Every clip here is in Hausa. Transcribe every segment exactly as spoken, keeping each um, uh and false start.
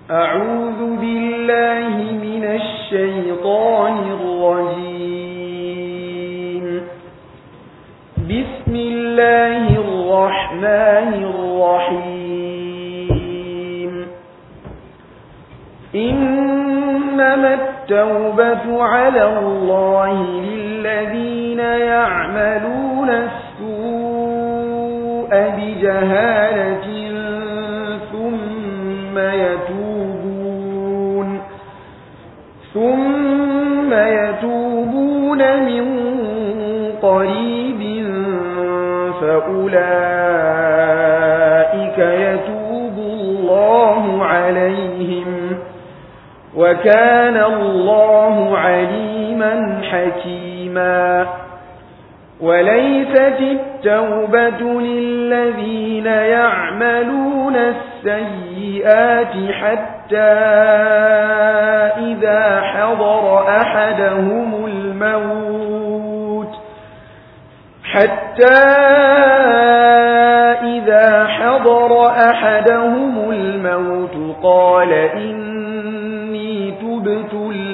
أعوذ بالله من الشيطان الرجيم بسم الله الرحمن الرحيم إنما التوبة على الله للذين يعملون السوء بجهالة ثم يتوبون ثم يتوبون من قريب فأولئك يتوب الله عليهم وكان الله عليما حكيما وليست التوبة للذين يعملون السيئات حتى إذا حضر أحدهم الموت حتى إذا حضر أحدهم الموت قال إني تبت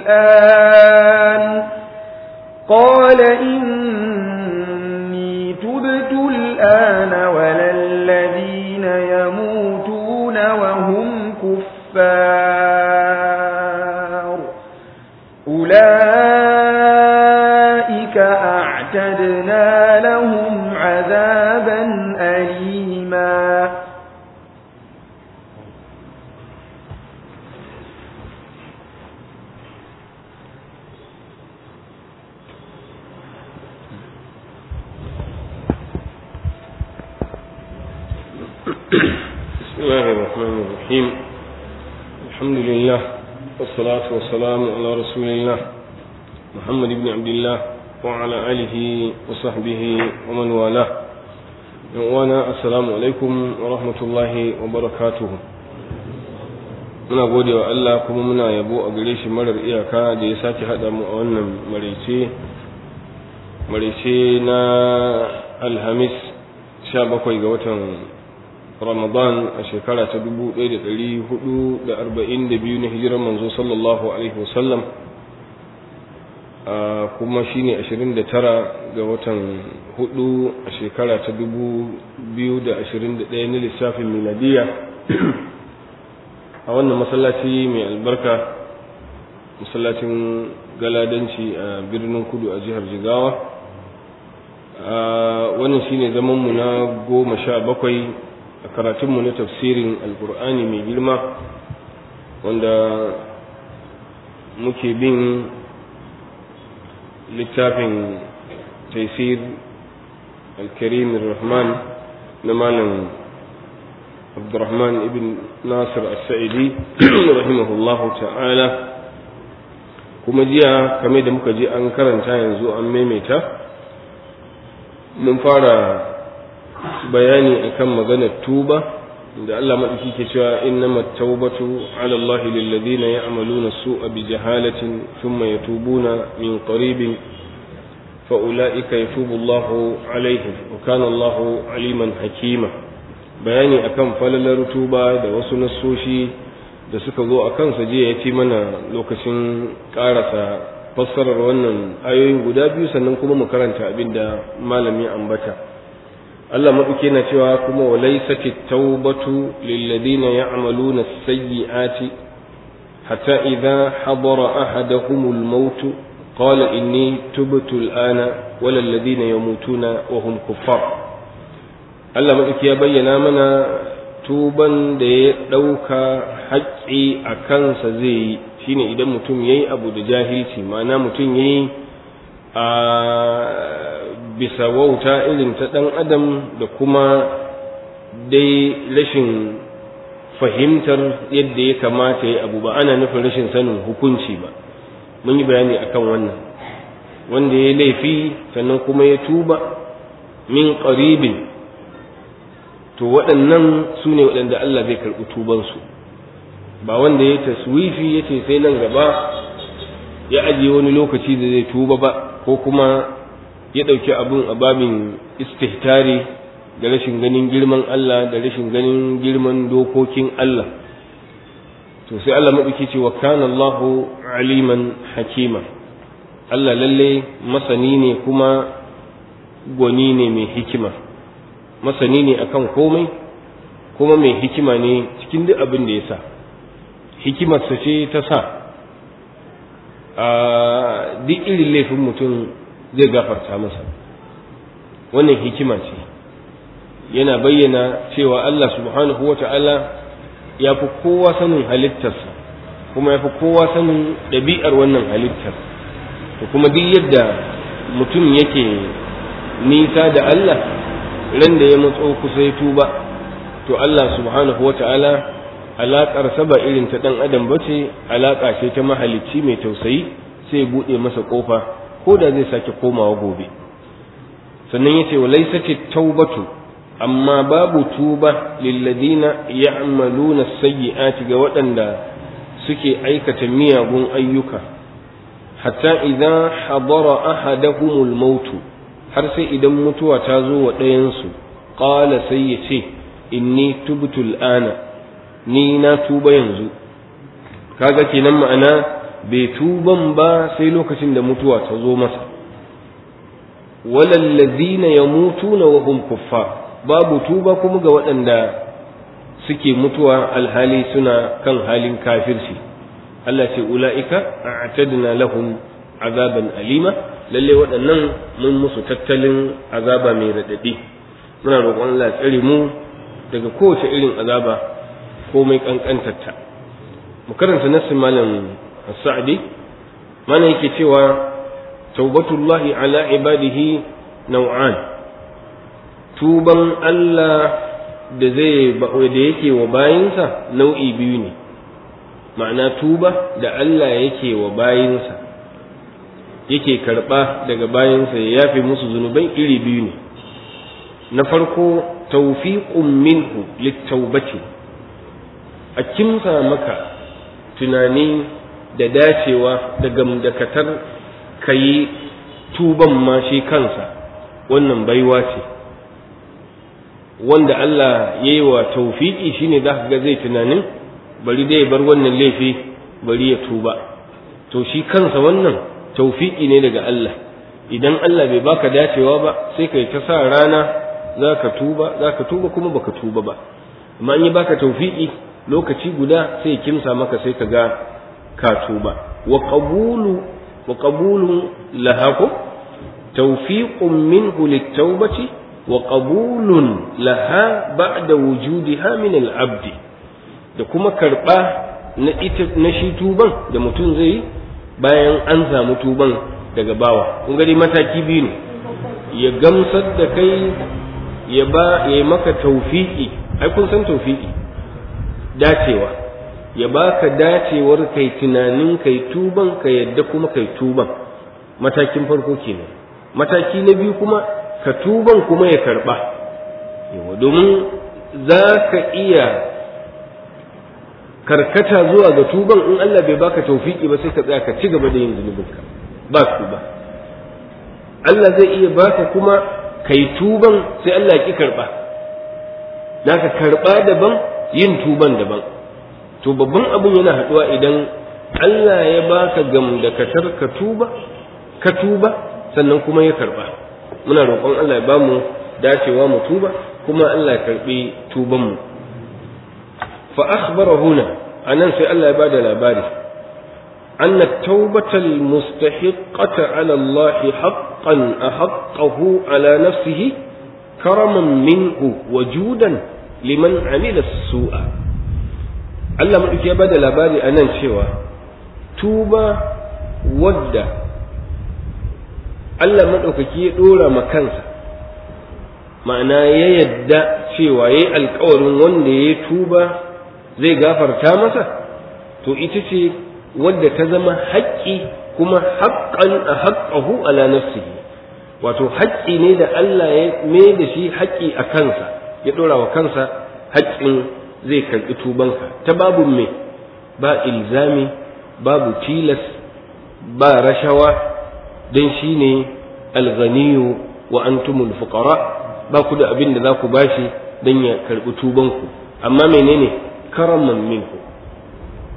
الآن قال إني تبت الآن ولا الذين يموتون وهم كفار أولئك أعتدنا لهم عذابا أليما بسم الله الرحمن الرحيم الحمد لله والصلاة والسلام على رسول الله محمد بن عبد الله وعلى آله وصحبه ومن والاه وانا السلام عليكم ورحمة الله وبركاته muna gode wa Allah kuma muna yabo a gare shi marar iyaka da ya sake haɗa mu a wannan maraice maraice na alhamis sha bakwai ga watan Ramadan a shekara ta dubu ɗaya da ɗari hudu da arba'in da biyu na hijirar manzo sallallahu alaihi wasallam kuma shine ashirin da tara ga watan hudu a shekara ta dubu biyu da ashirin da ɗaya na lissafin miladiya a wannan masallaci mai albarka masallacin galadanci a birnin kudu a jihar Jigawa. Wannan shine zamanmu na goma sha bakwai a karatunmu na tafsirin alkur'ani mai girma wanda muke bin littafin taisir al-karim ar-rahman na malam abdurrahman ibn nasir as-sa'idi rahimahullahu ta'ala. Kuma jiya kamar da muka ji an karanta yanzu an maimaita mun fara bayani akan maganar tuba da Allah madauki ke cewa innamat tawbatu ala Allah lil ladina ya'maluna su'a bi jahalatin thumma yatubuna min qaribin fa ulaika yatubu Allah alaihim wa kana Allah aliman hakima. Bayani akan falalar tuba da wasu nasoshi da suka zo akan sa je ya ci mana lokacin karasa fassarar wannan ayoyin guda biyu sannan kuma mu karanta abinda malami ambata. Allah maɗauke na cewa kuma walaysati tawbatu lilladina ya'maluna as-sayyi'ati hatta idha hadara ahaduhumul maut qala inni tubtu al-ana wala alladhina yamutuna wa hum kuffar. Allah maɗauke ya bayyana mana tuban da ya ɗauka haƙƙi a kansa zai yi shine idan mutum yayi abu da jahilci, ma'ana mutum yayi a bisa wauta irin ta ɗan adam da kuma dai rashin fahimtar yadda ya kamata ya abu ba ana nufin rashin sanin hukunci ba. Mun yi bayani akan wannan wanda ya laifi sannan kuma ya tuba min qaribin to waɗannan su ne waɗanda Allah zai karɓi tubansu, ba wanda ya taswifi ya ce sai nan gaba ya ajiye wani lokaci da zai tuba ba, ko kuma ya ɗauki abin a babin istihtari da rashin ganin girman Allah da rashin ganin girman dokokin Allah. to sai Allah maɗauki ce wa kana Allahu aliman hakima, Allah lalle masani ne kuma gwani ne mai hikima, masani ne akan komai kuma mai hikima ne cikin duk abin da ya sa. Hikimarsa ce ta sa a duk irin laifin mutum zai gafarta masa. Wannan hikima ce, yana bayyana cewa Allah subhanahu wa ta'ala ya fi kowa sanin halittarsa kuma ya fi kowa sanin ɗabi'ar wannan halittar. To kuma duk yadda mutum yake nisa da Allah, ran da ya matso kusa ya tuba, to Allah subhanahu wa ta'ala alaƙar ba irin ta ɗan adam ba ce, alaƙa ce ta mahalicci mai tausayi, sai ya buɗe masa ƙofa ko da zai sake komawa gobe. Sannan ya ce wa laisati taubatu, amma babu tuba lilladina ya'maluna sayyi'ati ga waɗanda suke aikata miyagun ayyuka, hatta idan hadara ahadahumul mautu, har sai idan mutuwa ta zo wa ɗayansu, qala sai ya ce inni tubtu al'ana, ni na tuba yanzu. Kaga kenan ma'ana bai tuban ba sai lokacin da mutuwa ta zo masa. walal ladina yamutuna wa hum kuffar, babu tuba kuma ga waɗanda suke mutuwa alhali suna kan halin kafirci. Allah ce ula'ika a'tadna lahum azaban alima, lalle waɗannan mun musu tattalin azaba mai raɗaɗi. Muna roƙon Allah tsare mu daga kowace irin azaba ko mai kankantarta. Mu karanta nassin malam As-Sa'di, mana yake cewa taubatullahi ala ibadihi nau'an, tuban Allah da zai da yake wa bayinsa nau'i biyu ne. Ma'ana tuba da Allah yake wa bayinsa, yake karba daga bayinsa ya yafe musu zunubai iri biyu ne. Na farko tawfiqun minhu lit-taubati, a kimsa maka tunani da dacewa da gamdakatar kayi tuban ma shi kansa, wannan baiwa ce wanda Allah ya yi wa tawfiki. Shine za ka ga zai tunanin bari dai bar wannan laifi, bari ya tuba. To shi kansa wannan tawfiki ne daga Allah. Idan Allah bai baka dacewa ba, sai kai ta sa rana za ka tuba, za ka tuba kuma baka tuba ba. Amma in yi baka tawfiki lokaci guda sai kimsa maka, sai ka ga ka tuba. wa qabulu wa qabulun lahaku tawfiqun minhu lit-taubati wa qabulun laha ba'da wujudiha min al-'abd, da kuma karba na ita na shi tuban da mutum zai bayan an samu tuban daga bawa. kun gani mataki biyu ne, ya gamsar da kai, ya ba ya maka tawfiki. ai kun san tawfiki dacewa, ya baka dacewar kai tunanin kai tuban, ka yadda kuma kai tuban. matakin farko kenan. mataki na biyu kuma ka tuban kuma ya karba. yawa domin za ka iya karkata zuwa ga tuban, in Allah bai baka tawfiki ba sai ka tsaya ka ci gaba da yin zunubinka ba tuba. Allah zai iya baka kuma kai tuban sai Allah ya ki karba. naka karba daban, yin tuban daban. to babban abun yana haduwa idan Allah ya baka gamdakatar ka tuba ka tuba sannan kuma ya karba. muna roƙon Allah ya bamu dacewa mu tuba, kuma Allah ya karbi tuban mu. fa akhbara huna, anan sai Allah ya bada labari أن التوبة المستحقة على الله حقا أحقه على نفسه كرما منه وجودا لمن عمل السوء. Allah maɗauki ya bada labari a nan cewa tuba wadda Allah maɗaukaki ya ɗora ma kansa, ma'ana ya yadda cewa ya yi alkawarin wanda ya tuba zai gafarta masa, to ita ce wadda ta zama haƙƙi kuma haƙƙan a haƙƙahu ala nafsihi, wato haƙƙi ne da Allah ya mai da shi haƙƙi a kansa, ya ɗora wa kansa haƙƙin zai karɓi tubanka ta babu me, ba ilzami, babu tilas, ba rashawa, don shi ne alghaniyu wa antumul fuqara, ba ku da abin da za ku bashi don ya karɓi tubanku, amma menene karaman minku,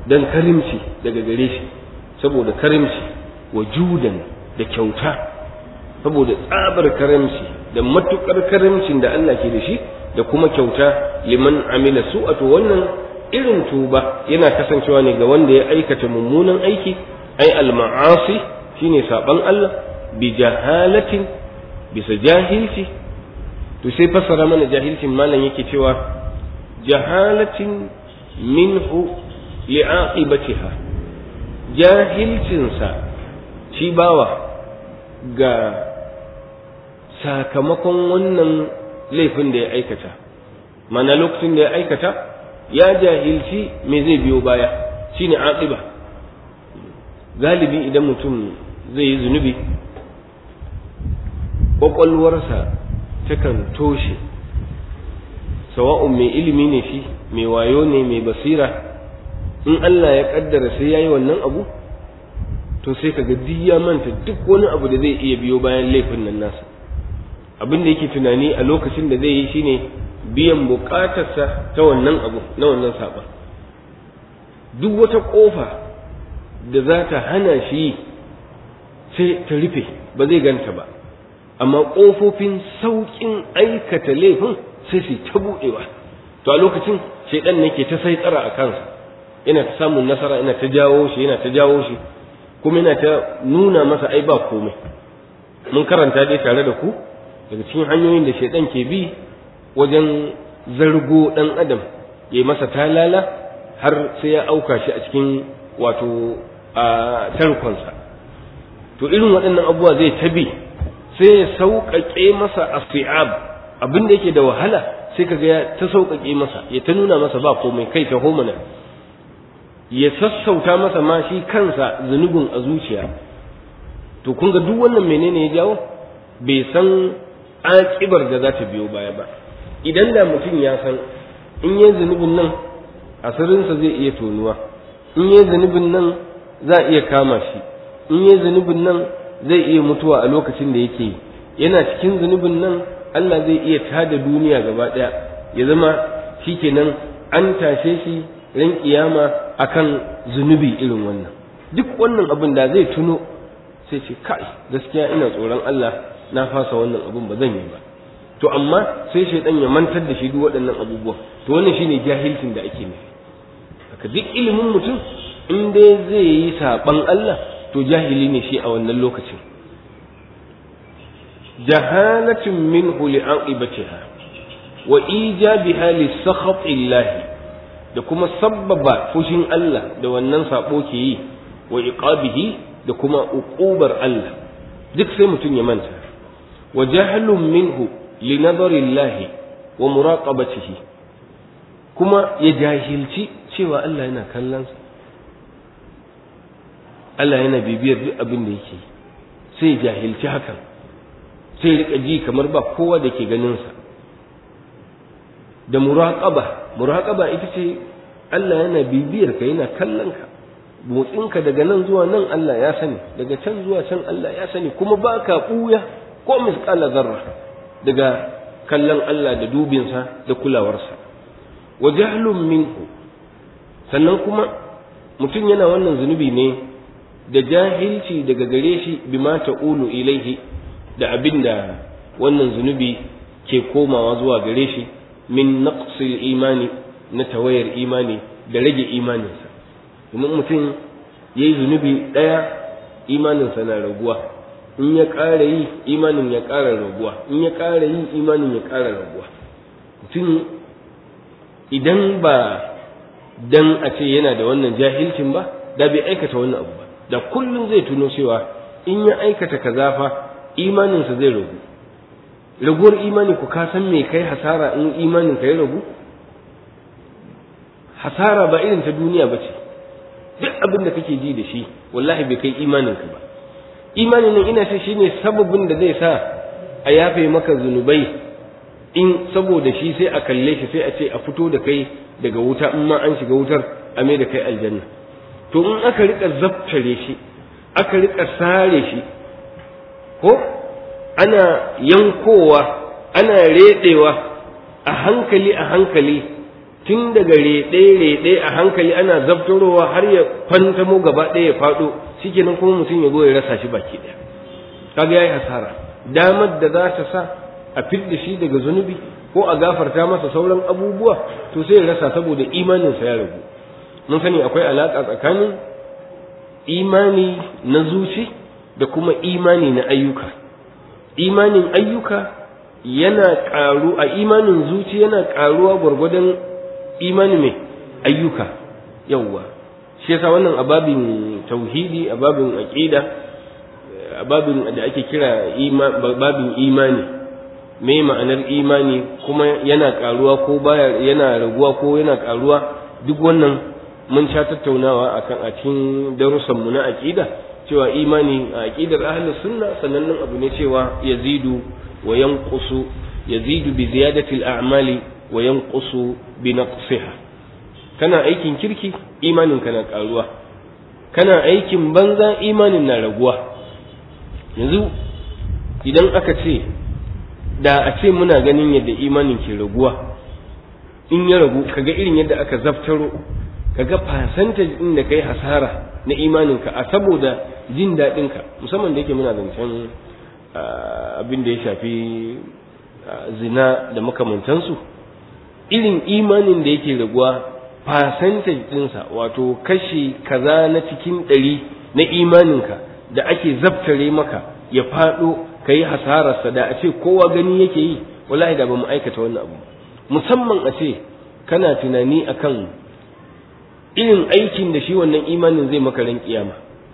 dan karimci daga gare shi saboda karimci wa judan da kyauta saboda tsabar karimci da matukar karimcin da Allah ke da shi da kuma kyauta liman amila su'atu wannan irin tuba yana kasancewa ne ga wanda ya aikata mummunan aiki ai al-ma'asi shine saban Allah bi jahalatin bisa jahilci to sai fassara mana jahilcin malam yake cewa jahalatin minhu li'aqibatiha jahilcinsa shi bawa ga sakamakon wannan laifin da ya aikata mana lokacin da ya aikata ya jahilci me zai biyo baya shine aqiba galibi idan mutum zai yi zunubi ƙwaƙwalwarsa takan toshe sawa'un mai ilimi ne shi mai wayo ne mai basira in Allah ya kaddara sai yayi wannan abu to sai kaga duk ya manta duk wani abu da zai iya biyo bayan laifin nan nasa abin da yake tunani a lokacin da zai yi shine biyan bukatarsa ta wannan abu na wannan saba duk wata kofa da za ta hana shi sai ta rufe ba zai ganta ba amma kofofin saukin aikata laifin sai su ta buɗewa to a lokacin shaidan ne ke ta sai tsara a kansa yana ta samun nasara yana ta jawo shi yana ta jawo shi kuma yana ta nuna masa ai ba komai mun karanta dai tare da ku daga cikin hanyoyin da shaidan ke bi wajen zargo dan adam yayi masa talala har sai ya auka shi a cikin wato a tarkonsa to irin waɗannan abubuwa zai tabi sai ya sauƙaƙe masa afi'ab abin da yake da wahala sai kaga ya ta sauƙaƙe masa ya ta nuna masa ba komai kai ta homana ya sassauta masa ma shi kansa zunubin a zuciya to kun ga duk wannan menene ya jawo bai san aƙibar da za ta biyo baya ba idan da mutum ya san in yi zunubin nan asirinsa zai iya tonuwa in yi zunubin nan za a iya kama shi in yi zunubin nan zai iya mutuwa a lokacin da yake yana cikin zunubin nan Allah zai iya tada duniya gaba ɗaya ya zama shikenan an tashe shi ran kiyama akan zunubi irin wannan duk wannan abin da zai tuno sai ce kai gaskiya ina tsoron Allah na fasa wannan abin ba zan yi ba to amma sai shaidan ya mantar da shi duk waɗannan abubuwa to wannan shine jahilcin da ake nufi haka duk ilimin mutum in dai zai yi saban Allah to jahili ne shi a wannan lokacin jahalatin minhu li'aqibatiha wa ijabiha li sakhatillahi da kuma sabbaba fushin Allah da wannan sabo ke yi wa iqabihi da kuma uqubar Allah duk sai mutum ya manta wa jahlun minhu li nadarillahi wa muraqabatihi kuma ya jahilci cewa Allah yana kallon sa Allah yana bibiyar duk abin da yake sai jahilci hakan sai rika ji kamar ba kowa da ke ganin sa da muraqaba muraqaba ita ce Allah yana bibiyar ka yana kallon ka motsinka daga nan zuwa nan Allah ya sani daga can zuwa can Allah ya sani kuma ba ka ɓuya ko misƙala zarra daga kallon Allah da dubinsa da kulawarsa wa jahlun minhu sannan kuma mutum yana wannan zunubi ne da jahilci daga gare shi bima ta'ulu ilaihi da abinda wannan zunubi ke komawa zuwa gare shi min naqsil imani na tawayar imani da rage imaninsa domin mutum ya yi zunubi ɗaya imaninsa na raguwa in ya ƙara yi imanin ya ƙara raguwa in ya ƙara yi imanin ya ƙara raguwa mutum idan ba dan a ce yana da wannan jahilcin ba da bai aikata wannan abu ba da kullum zai tuno cewa in ya aikata kaza fa imaninsa zai ragu raguwar imani ku ka san me kai hasara in imanin ka ya ragu hasara ba irin ta duniya ba ce duk abin da kake ji da shi wallahi bai kai imaninka ba imanin nan ina ce shine sababin da zai sa a yafe maka zunubai in saboda shi sai a kalle shi sai a ce a fito da kai daga wuta in ma an shiga wutar a mai da kai aljanna to in aka rika zaftare shi aka rika sare shi ko ana yankowa ana redewa a hankali a hankali tun daga reɗe-reɗe a hankali ana zabtarowa har ya fantamo gaba ɗaya ya faɗo shikenan kuma mutum ya zo ya rasa shi baki ɗaya kaga yayi hasara damar da za ta sa a fidda shi daga zunubi ko a gafarta masa sauran abubuwa to sai ya rasa saboda imaninsa ya ragu mun sani akwai alaƙa tsakanin imani na zuci da kuma imani na ayyuka imanin ayyuka yana ƙaru a imanin zuci yana ƙaruwa gwargwadon imani mai ayyuka yawwa shi yasa wannan ababin tauhidi ababin aqida ababin da ake kira babin imani me ma'anar imani kuma yana ƙaruwa ko baya yana raguwa ko yana ƙaruwa duk wannan mun sha tattaunawa akan a cikin darussan mu na aqida cewa imani a aqidar ahlus sunna sanannen abu ne cewa yazidu wa yanqusu yazidu bi ziyadati al-a'mali wa yanqusu bi naqsiha kana aikin kirki imanin kana karuwa kana aikin banza imanin na raguwa yanzu idan aka ce da a ce muna ganin yadda imanin ke raguwa in ya ragu kaga irin yadda aka zaftaro kaga percentage din da kai hasara na imaninka a saboda jin daɗinka musamman da yake muna zancen abin da ya shafi zina da makamantansu irin imanin da yake raguwa percentage ɗinsa wato kashi kaza na cikin ɗari na imaninka da ake zabtare maka ya faɗo ka yi hasararsa da a ce kowa gani yake yi wallahi da ba mu aikata wannan abu musamman a ce kana tunani akan irin aikin da shi wannan imanin zai maka ran kiyama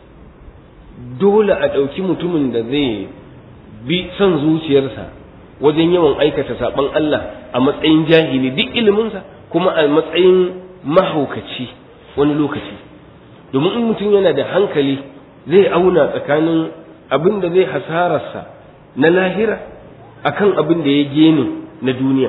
dole a ɗauki mutumin da zai bi son zuciyarsa wajen yawan aikata saɓon Allah a matsayin jahili duk iliminsa kuma a matsayin mahaukaci wani lokaci domin in mutum yana da hankali zai auna tsakanin abin da zai hasararsa na lahira akan abin da ya gene na duniya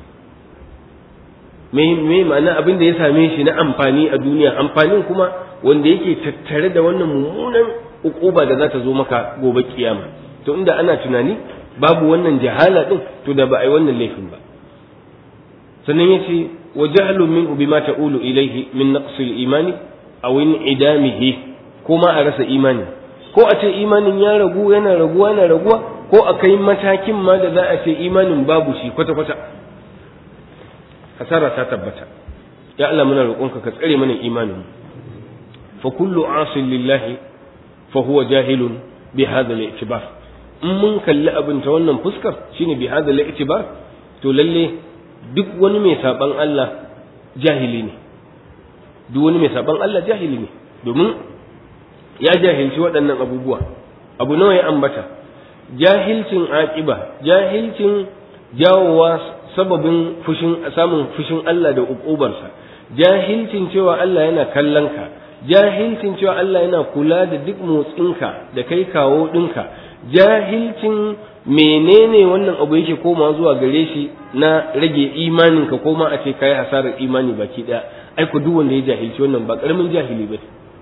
me ma'ana abin da ya same shi na amfani a duniya amfanin kuma wanda yake tattare da wannan mummunan ukuba da za ta zo maka gobe kiyama to inda ana tunani babu wannan jahala din to da ba a yi wannan laifin ba sannan yace wa jahlu min bima ta'ulu ilayhi min naqsi al-imani aw in idamihi ko ma a rasa imani ko a ce imanin ya ragu yana raguwa yana raguwa ko a kai matakin ma da za a ce imanin babu shi kwata kwata hasara ta tabbata ya Allah muna roƙonka ka tsare mana imanin fa kullu asin lillahi fa huwa jahilun bi hadha al-i'tibar in mun kalli abin ta wannan fuskar shine bi hadha al-i'tibar to lalle duk wani mai saban Allah jahili ne duk wani mai saban Allah jahili ne domin ya jahilci waɗannan abubuwa abu nawa ya ambata jahilcin aqiba jahilcin jawowa sababin fushin samun fushin Allah da ukubarsa jahilcin cewa Allah yana kallon ka jahilcin cewa Allah yana kula da duk motsinka da kai kawo ɗinka jahilcin menene wannan abu yake koma zuwa gare shi na rage imaninka ko ma a ce kai hasarar imani baki daya ai ku duk wanda ya jahilci wannan ba karamin jahili ba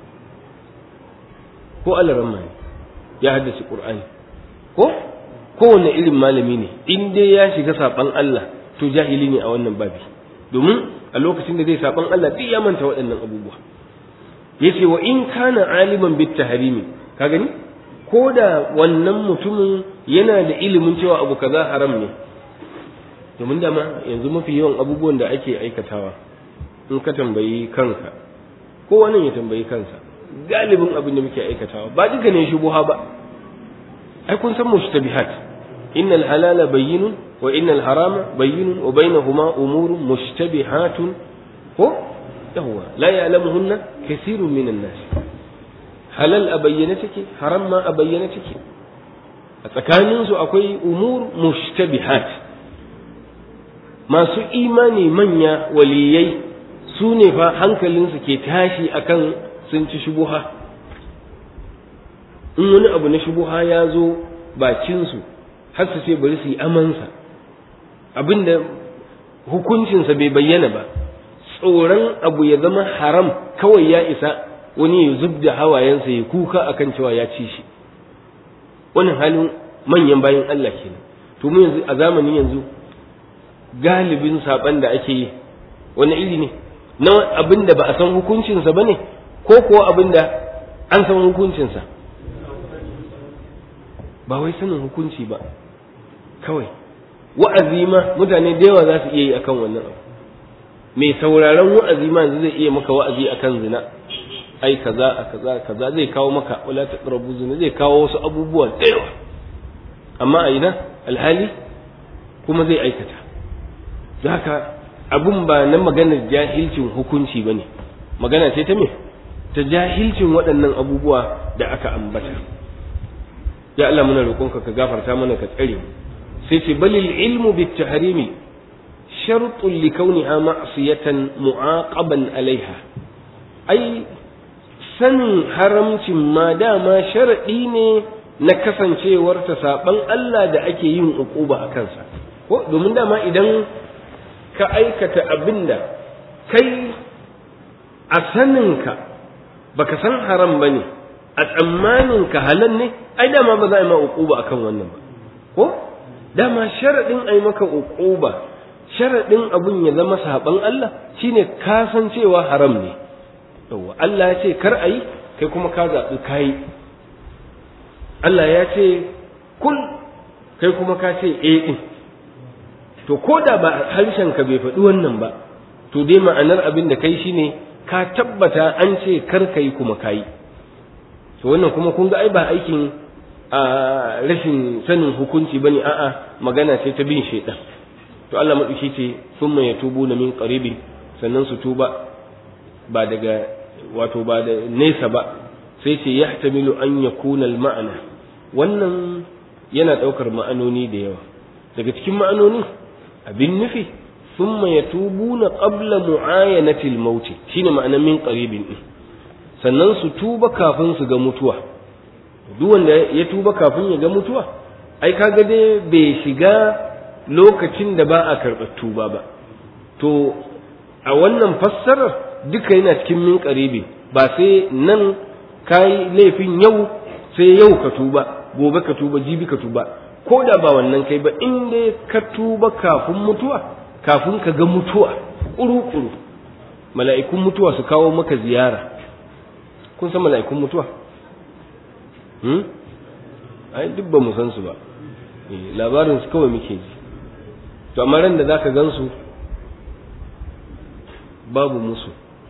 ko Allah ramma ya haddace Qur'ani ko kowane irin malami ne in dai ya shiga saban Allah to jahili ne a wannan babi domin a lokacin da zai saban Allah duk ya manta waɗannan abubuwa yace wa in kana aliman bit tahrimi ka gani ko da wannan mutumin yana da ilimin cewa abu kaza haram ne domin dama yanzu mafi yawan abubuwan da ake aikatawa in ka tambayi kanka ko wannan ya tambayi kansa galibin abin da muke aikatawa ba duka ne shubuha ba ai kun san mushtabihat innal halala bayyinun wa innal harama bayyinun wa bainahuma umurun mushtabihatun ko yawwa la ya'lamuhunna kathirun minan nas halal a bayyane take haram ma a bayyane take a tsakanin su akwai umur mushtabihat masu imani manya waliyai su ne fa hankalinsu ke tashi akan sun ci shubuha in wani abu na shubuha ya zo bakinsu har su ce bari su yi amansa abinda hukuncinsa bai bayyana ba tsoron abu ya zama haram kawai ya isa wani ya zub da hawayensa ya kuka akan cewa ya ci shi wannan halin manyan bayan Allah kenan to mu yanzu a zamanin yanzu galibin saban da ake yi wani iri ne na abin da ba a san hukuncinsa ba ne ko kuwa abin da an san hukuncinsa ba wai sanin hukunci ba kawai wa'azi ma mutane da yawa za su iya yi akan wannan abu mai sauraron wa'azi ma zai iya maka wa'azi akan zina ai kaza a kaza kaza zai kawo maka wala taqrabu zina zai kawo wasu abubuwa da yawa amma a ina alhali kuma zai aikata da haka abun ba na maganar jahilcin hukunci bane magana ce ta me ta jahilcin waɗannan abubuwa da aka ambata ya Allah muna roƙonka ka gafarta mana ka tsare mu sai ce balil ilmu bit tahrimi shartun li kauniha ma'siyatan mu'aqaban alaiha ai sanin haramcin ma dama sharadi ne na kasancewar ta saban Allah da ake yin uquba a kansa ko domin dama idan ka aikata abinda kai a saninka baka san haram bane a tsammanin ka halal ne ai dama ba za a yi ma uquba akan wannan ba ko dama sharadin ai maka uquba sharadin abun ya zama saban Allah shine ka san cewa haram ne yawa Allah ya ce kar ayi kai kuma ka zabi kai Allah ya ce kul kai kuma ka ce eh din to koda ba harshen ka bai faɗi wannan ba to dai ma'anar abin da kai shine ka tabbata an ce kar kai kuma kai to wannan kuma kun ga ai ba aikin a rashin sanin hukunci bane a'a magana ce ta bin shaitan to Allah madauki ce thumma yatubuna min qaribin sannan su tuba ba daga wato ba da nesa ba sai ce yahtamilu an yakuna al-ma'na wannan yana daukar ma'anoni da yawa daga cikin ma'anoni abin nufi thumma yatubuna qabla mu'ayanati al-maut shine ma'anar min qaribin din sannan su tuba kafin su ga mutuwa duk wanda ya tuba kafin ya ga mutuwa ai kaga dai bai shiga lokacin da ba a karɓar tuba ba to a wannan fassarar duka yana cikin min qaribi ba sai nan kai laifin yau sai yau ka tuba gobe ka tuba jibi ka tuba ko da ba wannan kai ba in dai ka tuba kafin mutuwa kafin ka ga mutuwa kuru-kuru mala'ikun mutuwa su kawo maka ziyara kun san mala'ikun mutuwa hmm ai duk ba mu san su ba labarin su kawai muke ji to amma ran da zaka gansu babu musu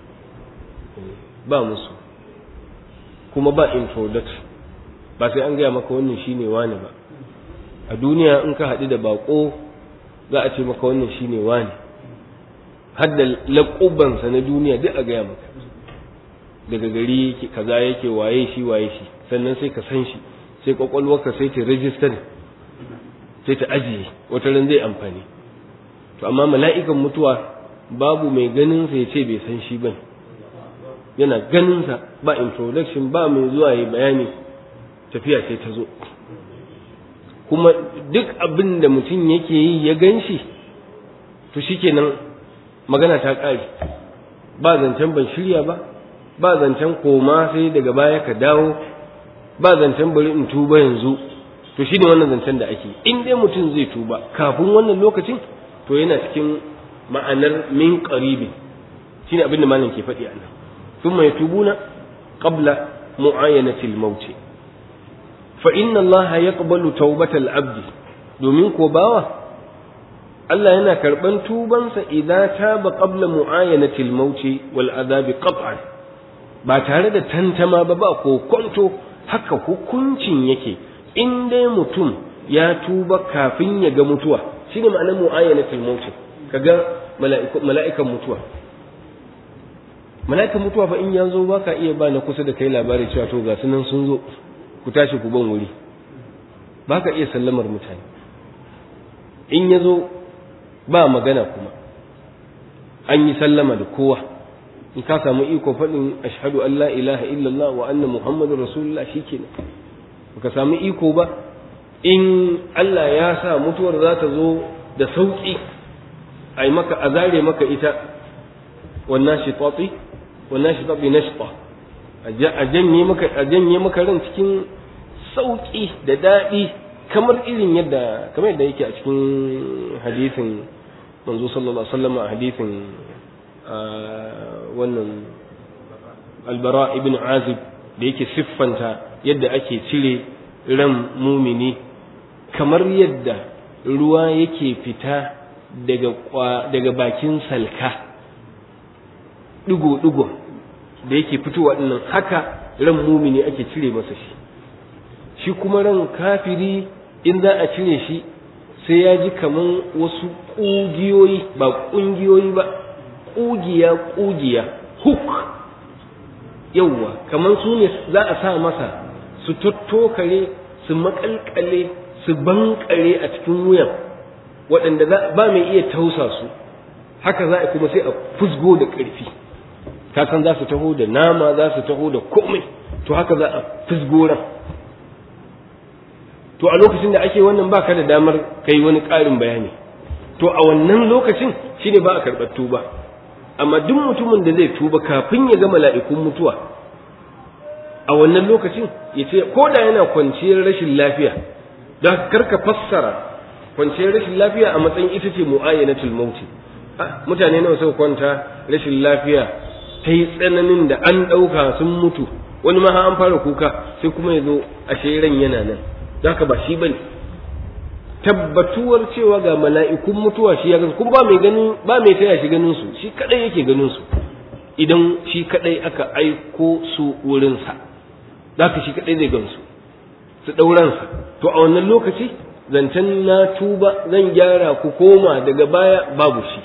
ba musu kuma ba introduction ba sai an gaya maka wannan shine wani ba a duniya in ka haɗu da bako za a ce maka wannan shine wani har da laƙubansa na duniya duk a gaya maka daga gari kaza yake waye shi waye shi sannan sai ka san shi sai kwakwalwarka sai ta register sai ta ajiye wata ran zai amfani to amma mala'ikan mutuwa babu mai ganin sa ya ce bai san shi bane yana ganin sa ba introduction ba mai zuwa yi bayani tafiya sai ta zo kuma duk abin da mutum yake yi ya gan shi to shikenan magana ta ƙare ba zancen ban shirya ba ba zancen koma sai daga baya ka dawo ba zancen bari in tuba yanzu to shi ne wannan zancen da ake in dai mutum zai tuba kafin wannan lokacin to yana cikin ma'anar min qaribi shine abin da malam ke faɗi a nan thumma yatubuna qabla mu'ayanati al-maut fa inna Allah yaqbalu tawbata al-abd domin ko bawa Allah yana karban tubansa idan taba qabla mu'ayanati al-maut wal adhabi qat'an ba tare da tantama ba ba ko kwanto haka hukuncin yake in dai mutum ya tuba kafin ya ga mutuwa shine ma'anar mu'ayyanatul maut kaga mala'ikan mutuwa mala'ikan mutuwa fa in ya zo baka iya ba na kusa da kai labari cewa to ga sunan sun zo ku tashi ku ban wuri baka iya sallamar mutane in ya zo ba magana kuma an yi sallama da kowa in ka samu iko faɗin ashhadu an la ilaha illallah wa anna muhammadur rasulullah shikenan baka samu iko ba in Allah ya sa mutuwar za ta zo da sauki ai maka azare maka ita wannan shitati wannan shitati nashta a janye maka a janye maka ran cikin sauki da dadi kamar irin yadda kamar yadda yake a cikin hadisin manzo sallallahu alaihi wasallam a hadisin wannan albara ibn azib da yake siffanta yadda ake cire ran mumini kamar yadda ruwa yake fita daga daga bakin salka digo-digo da yake fitowa dinnan haka ran mumini ake cire masa shi shi kuma ran kafiri in za a cire shi sai ya ji kaman wasu ƙugiyoyi ba ƙungiyoyi ba ƙugiya ƙugiya hook yawwa kaman su ne za a sa masa su tattokare su makalkale su bankare a cikin wuyan waɗanda ba mai iya tausa su haka za a kuma sai a fusgo da ƙarfi ka san za su taho da nama za su taho da komai to haka za a fusgo ran to a lokacin da ake wannan baka da damar kai wani ƙarin bayani to a wannan lokacin shine ba a karɓar tuba amma duk mutumin da zai tuba kafin ya ga mala'ikun mutuwa a wannan lokacin ya ce ko da yana kwanciyar rashin lafiya don karka fassara kwanciyar rashin lafiya a matsayin ita ce mu'ayyanatul mauti mutane nawa suka kwanta rashin lafiya ta yi tsananin da an ɗauka sun mutu wani ma an fara kuka sai kuma ya zo a ran yana nan haka ba shi bane tabbatuwar cewa ga mala'ikun mutuwa shi ya gansu kuma ba mai ganin ba mai taya shi ganin su shi kadai yake ganin su idan shi kadai aka aiko su wurin sa haka shi kadai zai gansu su dauran sa to a wannan lokaci zancen na tuba zan gyara ku koma daga baya babu shi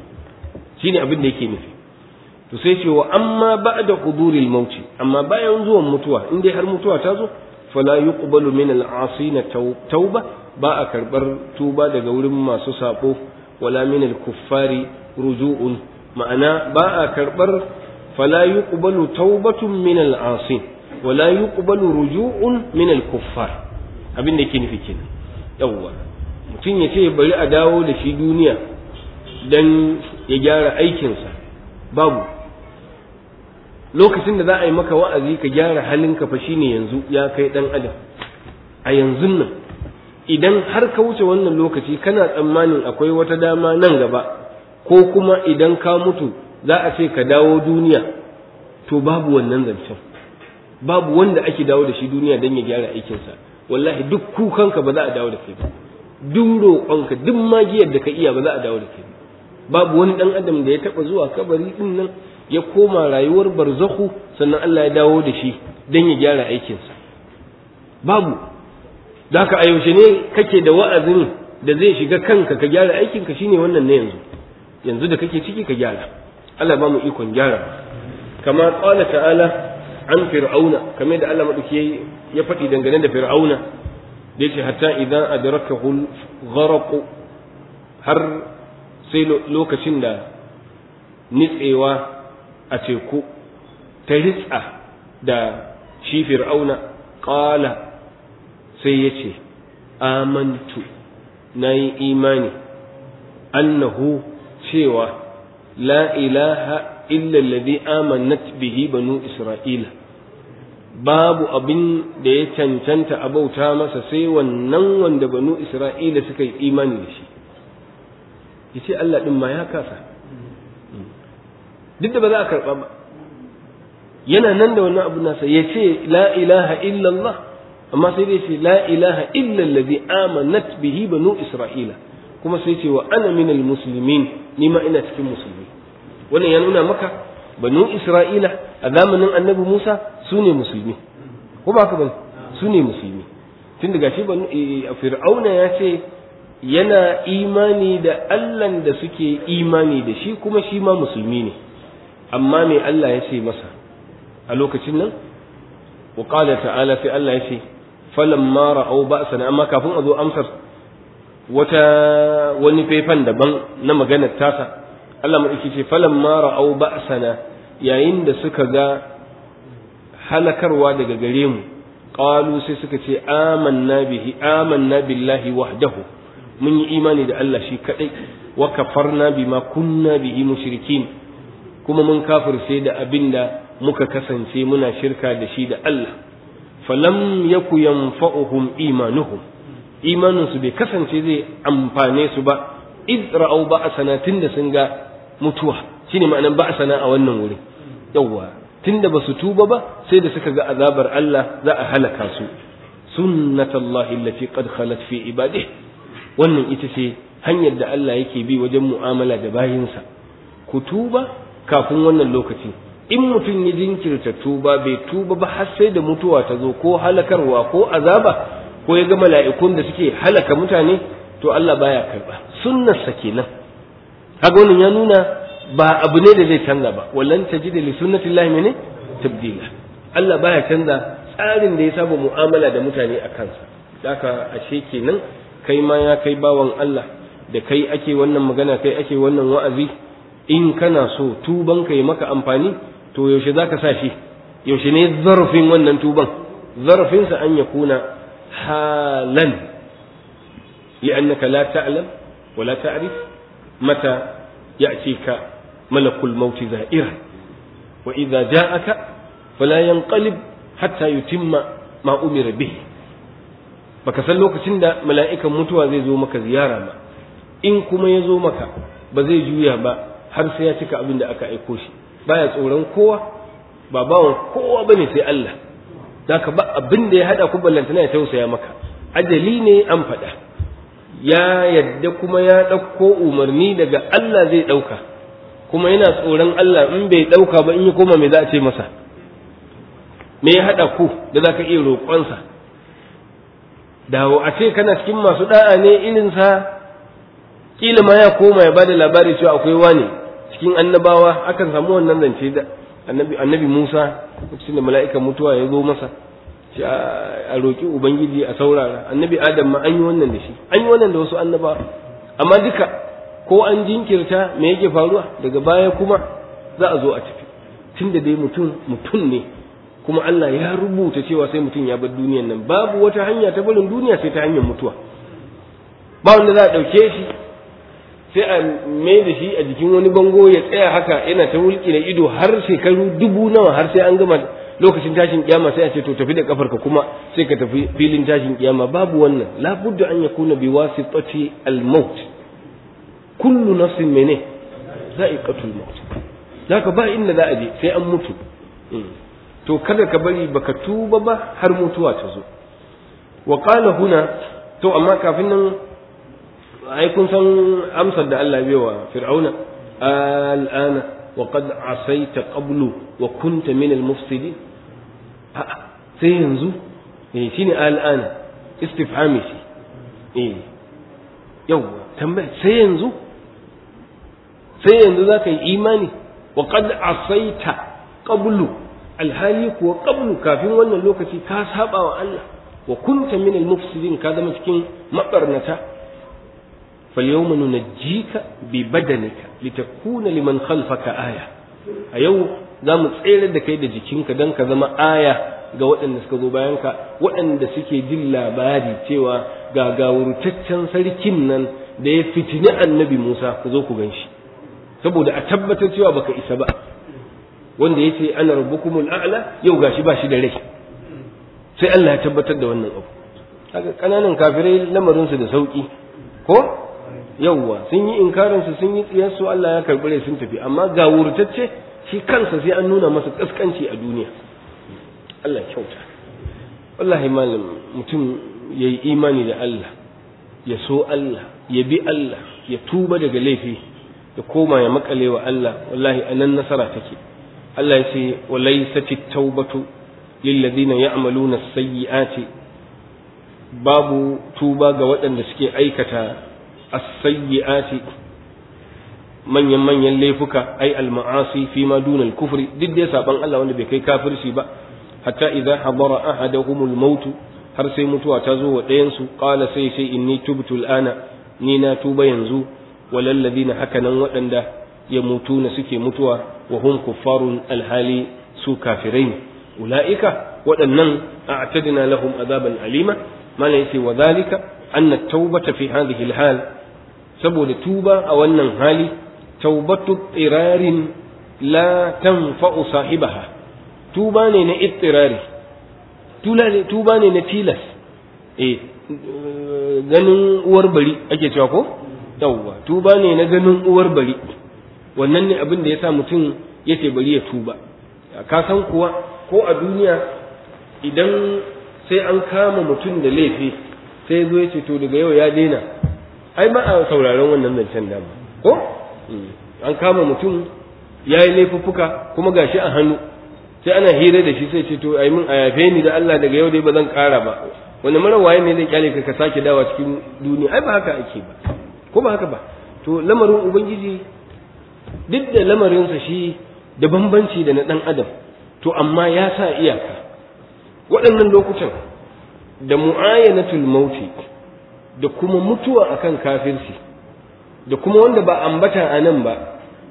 shine abin da yake nufi to sai ce wa amma ba'da huduril mauti amma bayan zuwan mutuwa in dai har mutuwa ta zo fala yuqbalu min al-asina tauba ba a karbar tuba daga wurin masu sabo wala min al-kuffari ruju'un ma'ana ba a karbar fala yuqbalu taubatun min al-asin wala yuqbalu ruju'un min al-kuffar abin da yake nufi kenan yawwa mutum ya ce bari a dawo da shi duniya dan ya gyara aikinsa babu lokacin da za a yi maka wa'azi ka gyara halinka fa shine yanzu ya kai dan adam a yanzu nan idan har ka wuce wannan lokaci kana tsammanin akwai wata dama nan gaba ko kuma idan ka mutu za a ce ka dawo duniya to babu wannan zancen babu wanda ake dawo da shi duniya don ya gyara aikinsa wallahi duk kukanka ba za a dawo da kai ba duk roƙonka duk magiyar da ka iya ba za a dawo da kai ba babu wani dan adam da ya taba zuwa kabari din nan ya koma rayuwar barzakhu sannan Allah ya dawo da shi don ya gyara aikinsa babu da ka ayyushe ne kake da wa'azin da zai shiga kanka ka gyara aikinka shine wannan ne yanzu yanzu da kake ciki ka gyara Allah ba mu ikon gyara kama qala ta'ala an fir'auna kamar da Allah madauki ya faɗi dangane da fir'auna da yace hatta idan adrakahu al-gharq har sai lokacin da nitsewa a teku ta ritsa da shi fir'auna qala sai yace amantu nayi imani annahu cewa la ilaha illa alladhi amanat bihi banu isra'ila babu abin da ya cancanta a bauta masa sai wannan wanda banu isra'ila suka yi imani da shi yace Allah din ma ya kasa duk da ba za a karba ba yana nan da wannan abu nasa yace la ilaha illa Allah amma sai dai ce la ilaha illa alladhi amanat bihi banu isra'ila kuma sai ce wa ana minal muslimin ni ma ina cikin musulmi wannan ya nuna maka banu isra'ila a zamanin annabi Musa su ne musulmi ko ba ka bane su ne musulmi tun daga shi banu fir'auna ya ce yana imani da Allahn da suke imani da shi kuma shi ma musulmi ne amma me Allah ya ce masa a lokacin nan wa qala ta'ala sai Allah ya ce falamma ra'aw ba'sana amma kafin a zo amsar wata wani faifan daban na maganar tasa Allah madauki ce falamma ra'aw ba'sana yayin da suka ga halakarwa daga gare mu qalu sai suka ce amanna bihi amanna billahi wahdahu mun yi imani da Allah shi kadai wa kafarna bima kunna bihi mushrikin kuma mun kafirce da abinda muka kasance muna shirka da shi da Allah falam yaku yanfa'uhum imanuhum imanin su bai kasance zai amfane su ba id ra'aw ba'sana tunda sun ga mutuwa shine ma'anar ba'sana a wannan wurin yawa tunda basu tuba ba sai da suka ga azabar Allah za a halaka su sunnatullahi allati qad khalat fi ibadihi wannan ita ce hanyar da Allah yake bi wajen mu'amala da bayinsa ku tuba kafin wannan lokaci in mutum ya jinkirta tuba bai tuba ba har sai da mutuwa ta zo ko halakarwa ko azaba ko ya ga mala'ikun da suke halaka mutane to Allah baya karba sunnarsa kenan kaga wannan ya nuna ba abu ne da zai canza ba wallan tajida li sunnatillahi mene tabdila Allah baya canza tsarin da ya saba mu'amala da mutane a kansa haka ashe kenan kai ma ya kai bawan Allah da kai ake wannan magana kai ake wannan wa'azi in kana so tuban kai maka amfani to yaushe zaka sa shi yaushe ne zarfin wannan tuban zarfin sa an yakuna halan li'annaka la ta'lam wa la ta'rif mata ya'tika malakul maut za'ira wa idza ja'aka fala yanqalib hatta yutimma ma umira bihi baka san lokacin da mala'ikan mutuwa zai zo maka ziyara ba in kuma ya zo maka ba zai juya ba har sai ya cika abin da aka aiko shi baya tsoron kowa ba bawan kowa bane sai Allah zaka ba abin da ya hada ku ballantana ya tausaya maka ajali ne an faɗa ya yadda kuma ya ɗauko umarni daga Allah zai ɗauka kuma yana tsoron Allah in bai ɗauka ba in ya koma me za a ce masa me ya hada ku da zaka iya roƙonsa dawo a ce kana cikin masu da'a ne irinsa kila ma ya koma ya bada labari cewa akwai wani cikin annabawa akan samu wannan zance da annabi annabi Musa lokacin da mala'ikan mutuwa ya zo masa shi a roki ubangiji a saurara annabi Adam ma an yi wannan da shi an yi wannan da wasu annabawa amma duka ko an jinkirta me yake faruwa daga baya kuma za a zo a tafi tunda dai mutum mutum ne kuma Allah ya rubuta cewa sai mutum ya bar duniyar nan babu wata hanya ta barin duniya sai ta hanyar mutuwa ba wanda za a ɗauke shi sai a mai da shi a jikin wani bango ya tsaya haka yana ta wulki da ido har shekaru dubu nawa har sai an gama lokacin tashin kiyama sai a ce to tafi da kafarka kuma sai ka tafi filin tashin kiyama babu wannan la budda an yakuna bi wasitati al maut kullu nafsin mene za'iqatul maut zaka ba inda za a je sai an mutu to kada ka bari baka tuba ba har mutuwa ta zo wa qala huna to amma kafin nan ai kun san amsar da Allah bai wa fir'auna al'ana wa qad asaita qablu wa kunta min al-mufsidin sai yanzu eh shine al'ana istifhami shi eh yau tambaya sai yanzu sai yanzu zaka yi imani wa qad asaita qablu alhali kuwa qablu kafin wannan lokaci ka saba wa Allah wa kunta min al-mufsidin ka zama cikin mabarnata falyawma nunajjika bi badanika litakuna liman khalfaka aya a yau zamu tsere da kai da jikinka dan ka zama aya ga waɗanda suka zo bayan ka waɗanda suke jin labari cewa ga gawurtaccen sarkin nan da ya fitini annabi Musa ku zo ku ganshi saboda a tabbatar cewa baka isa ba wanda yace ana rabbukumul a'la yau gashi ba shi da rai sai Allah ya tabbatar da wannan abu kaga kananan kafirai lamarin su da sauki ko yawwa sun yi inkarin su sun yi tsiyar su Allah ya karbi rai sun tafi amma ga wurtacce shi kansa sai an nuna masa kaskanci a duniya Allah kyauta wallahi malam mutum yayi imani da Allah ya so Allah ya bi Allah ya tuba daga laifi ya koma ya makale wa Allah wallahi anan nasara take Allah ya ce walaysati tawbatu lil ladina ya'maluna as-sayyi'ati babu tuba ga waɗanda suke aikata as-sayyi'ati manyan manyan laifuka ai al-ma'asi fi ma duna al-kufri duk da saban Allah wanda bai kai kafirci ba hatta idza hadara ahaduhumul maut har sai mutuwa ta zo wa ɗayan su qala sai sai inni tubtu al-ana ni na tuba yanzu walal ladina hakanan waɗanda yamutuna suke mutuwa wa hum kuffarun alhali su kafirai ulaika waɗannan a'tadna lahum azaban alima mana yace wa zalika anna at-taubata fi hadhihi al-hal saboda tuba a wannan hali taubatu tsirarin la tanfa'u sahibaha tuba ne na ittirari tuba ne na tilas eh ganin uwar bari ake cewa ko yawwa tuba ne na ganin uwar bari wannan ne abin da ya sa mutum yake bari ya tuba. Ka san kuwa ko a duniya idan sai an kama mutum da laifi sai zo ya ce to daga yau ya daina, ai ba a sauraron wannan zancen dama ko an kama mutum ya yi laifuffuka kuma gashi a hannu sai ana hira da shi sai ce to ai mun a yafe ni da Allah daga yau dai ba zan kara ba. wani mara waye ne zai kyale ka ka sake dawa cikin duniya? ai ba haka ake ba, ko ba haka ba? to lamarin ubangiji duk da lamarinsa shi da bambanci da na dan adam, to amma ya sa iyaka. waɗannan lokutan da mu'ayyanatul mauti da kuma mutuwa akan kafirci da kuma wanda ba ambata a nan ba,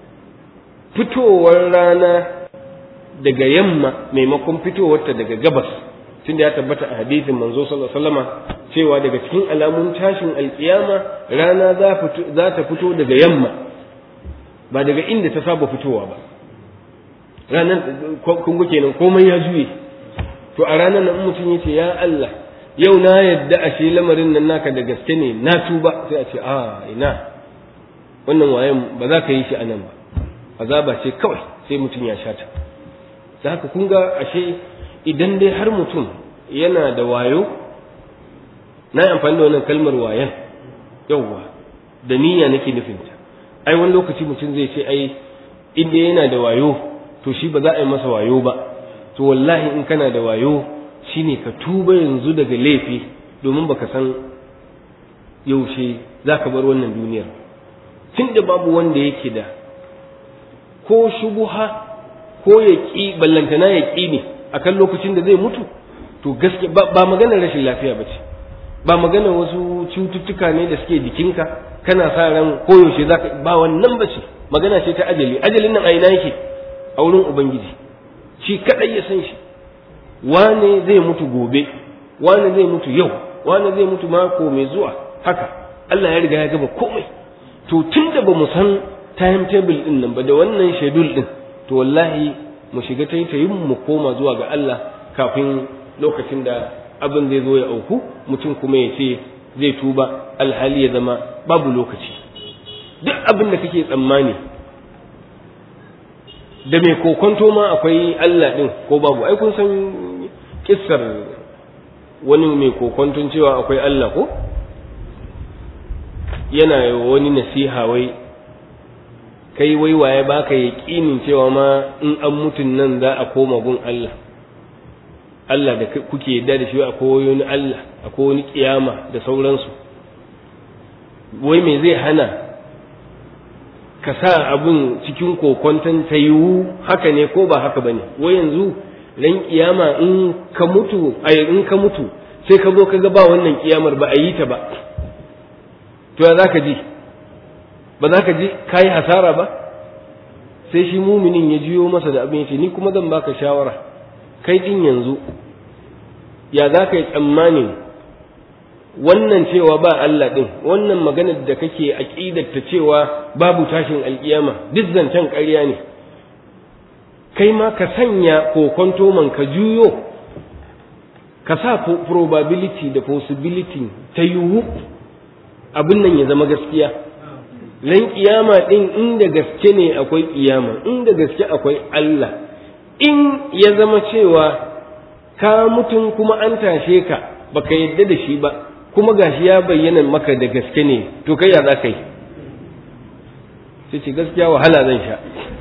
fitowar rana daga yamma maimakon fitowarta daga gabas, tunda ya tabbata a hadisin manzo sallallahu alaihi wasallama cewa daga cikin alamun tashin alkiyama rana za ta fito daga yamma ba daga inda ta saba fitowa ba. ranar kun ga kenan komai ya juye. to a ranar nan mutum yace ya Allah yau na yadda ashe lamarin nan naka da gaske ne, na tuba, sai a ce a ina wannan wayan ba za ka yi shi anan ba, azaba ce kawai sai mutum ya shata. da haka kun ga ashe idan dai har mutum yana da wayo, na yi amfani da wannan kalmar wayan yauwa da niyya nake nufinta. ai wani lokaci mutum zai ce ai in dai yana da wayo to shi ba za a yi masa wayo ba. to wallahi in kana da wayo shine ka tuba yanzu daga laifi, domin baka san yaushe za ka bar wannan duniyar. tunda babu wanda yake da ko shubuha ko yaqi ballantana yaqi ne akan lokacin da zai mutu, to gaske ba, ba maganar rashin lafiya ba ce, ba maganar wasu cututtuka ne da suke jikinka kana sa ran koyaushe za ka, ba wannan ba ce, magana ce ta ajali. ajalin nan a ina yake? a wurin ubangiji, shi kadai ya san shi. wane zai mutu gobe, wane zai mutu yau, wane zai mutu mako mai zuwa, haka Allah ya riga ya gaba komai. to tunda ba mu san timetable din nan ba da wannan schedule din, to wallahi mu shiga taitayin mu koma zuwa ga Allah kafin lokacin da abin zai zo ya auku, mutum kuma ya ce zai tuba alhali ya zama babu lokaci. duk abin da kake tsammani da mai kokonto ma akwai Allah din ko babu. ai kun san kissar wani mai kokonton cewa akwai Allah ko, yana wani nasiha wai kai wai waye baka yaqinin cewa ma in an mutun nan za a koma gun Allah. Allah da kuke yadda da shi akwai wani Allah, akwai wani kiyama da sauransu. wai me zai hana ka sa abin cikin kokonton ta yiwu haka ne ko ba haka bane? wai yanzu ran kiyama in ka mutu ai in ka mutu sai ka zo ka ga ba wannan kiyamar ba a yi ta ba, to ya zaka ji? ba za ka ji kai hasara ba? sai shi muminin ya jiyo masa da abin yace ni kuma zan baka shawara, kai din yanzu ya za ka yi tsammanin wannan cewa ba Allah din, wannan maganar da kake aqidar ta cewa babu tashin alkiyama duk zancen ƙarya ne, kai ma ka sanya kokonto man ka juyo ka sa probability da possibility ta yiwu abin nan ya zama gaskiya. ran kiyama din inda gaske ne akwai kiyama, inda gaske akwai Allah. in ya zama cewa ka mutum kuma an tashe ka baka yadda da shi ba, kuma gashi ya bayyana maka da gaske ne, to kai ya za ka yi? sai ce gaskiya wahala zan sha.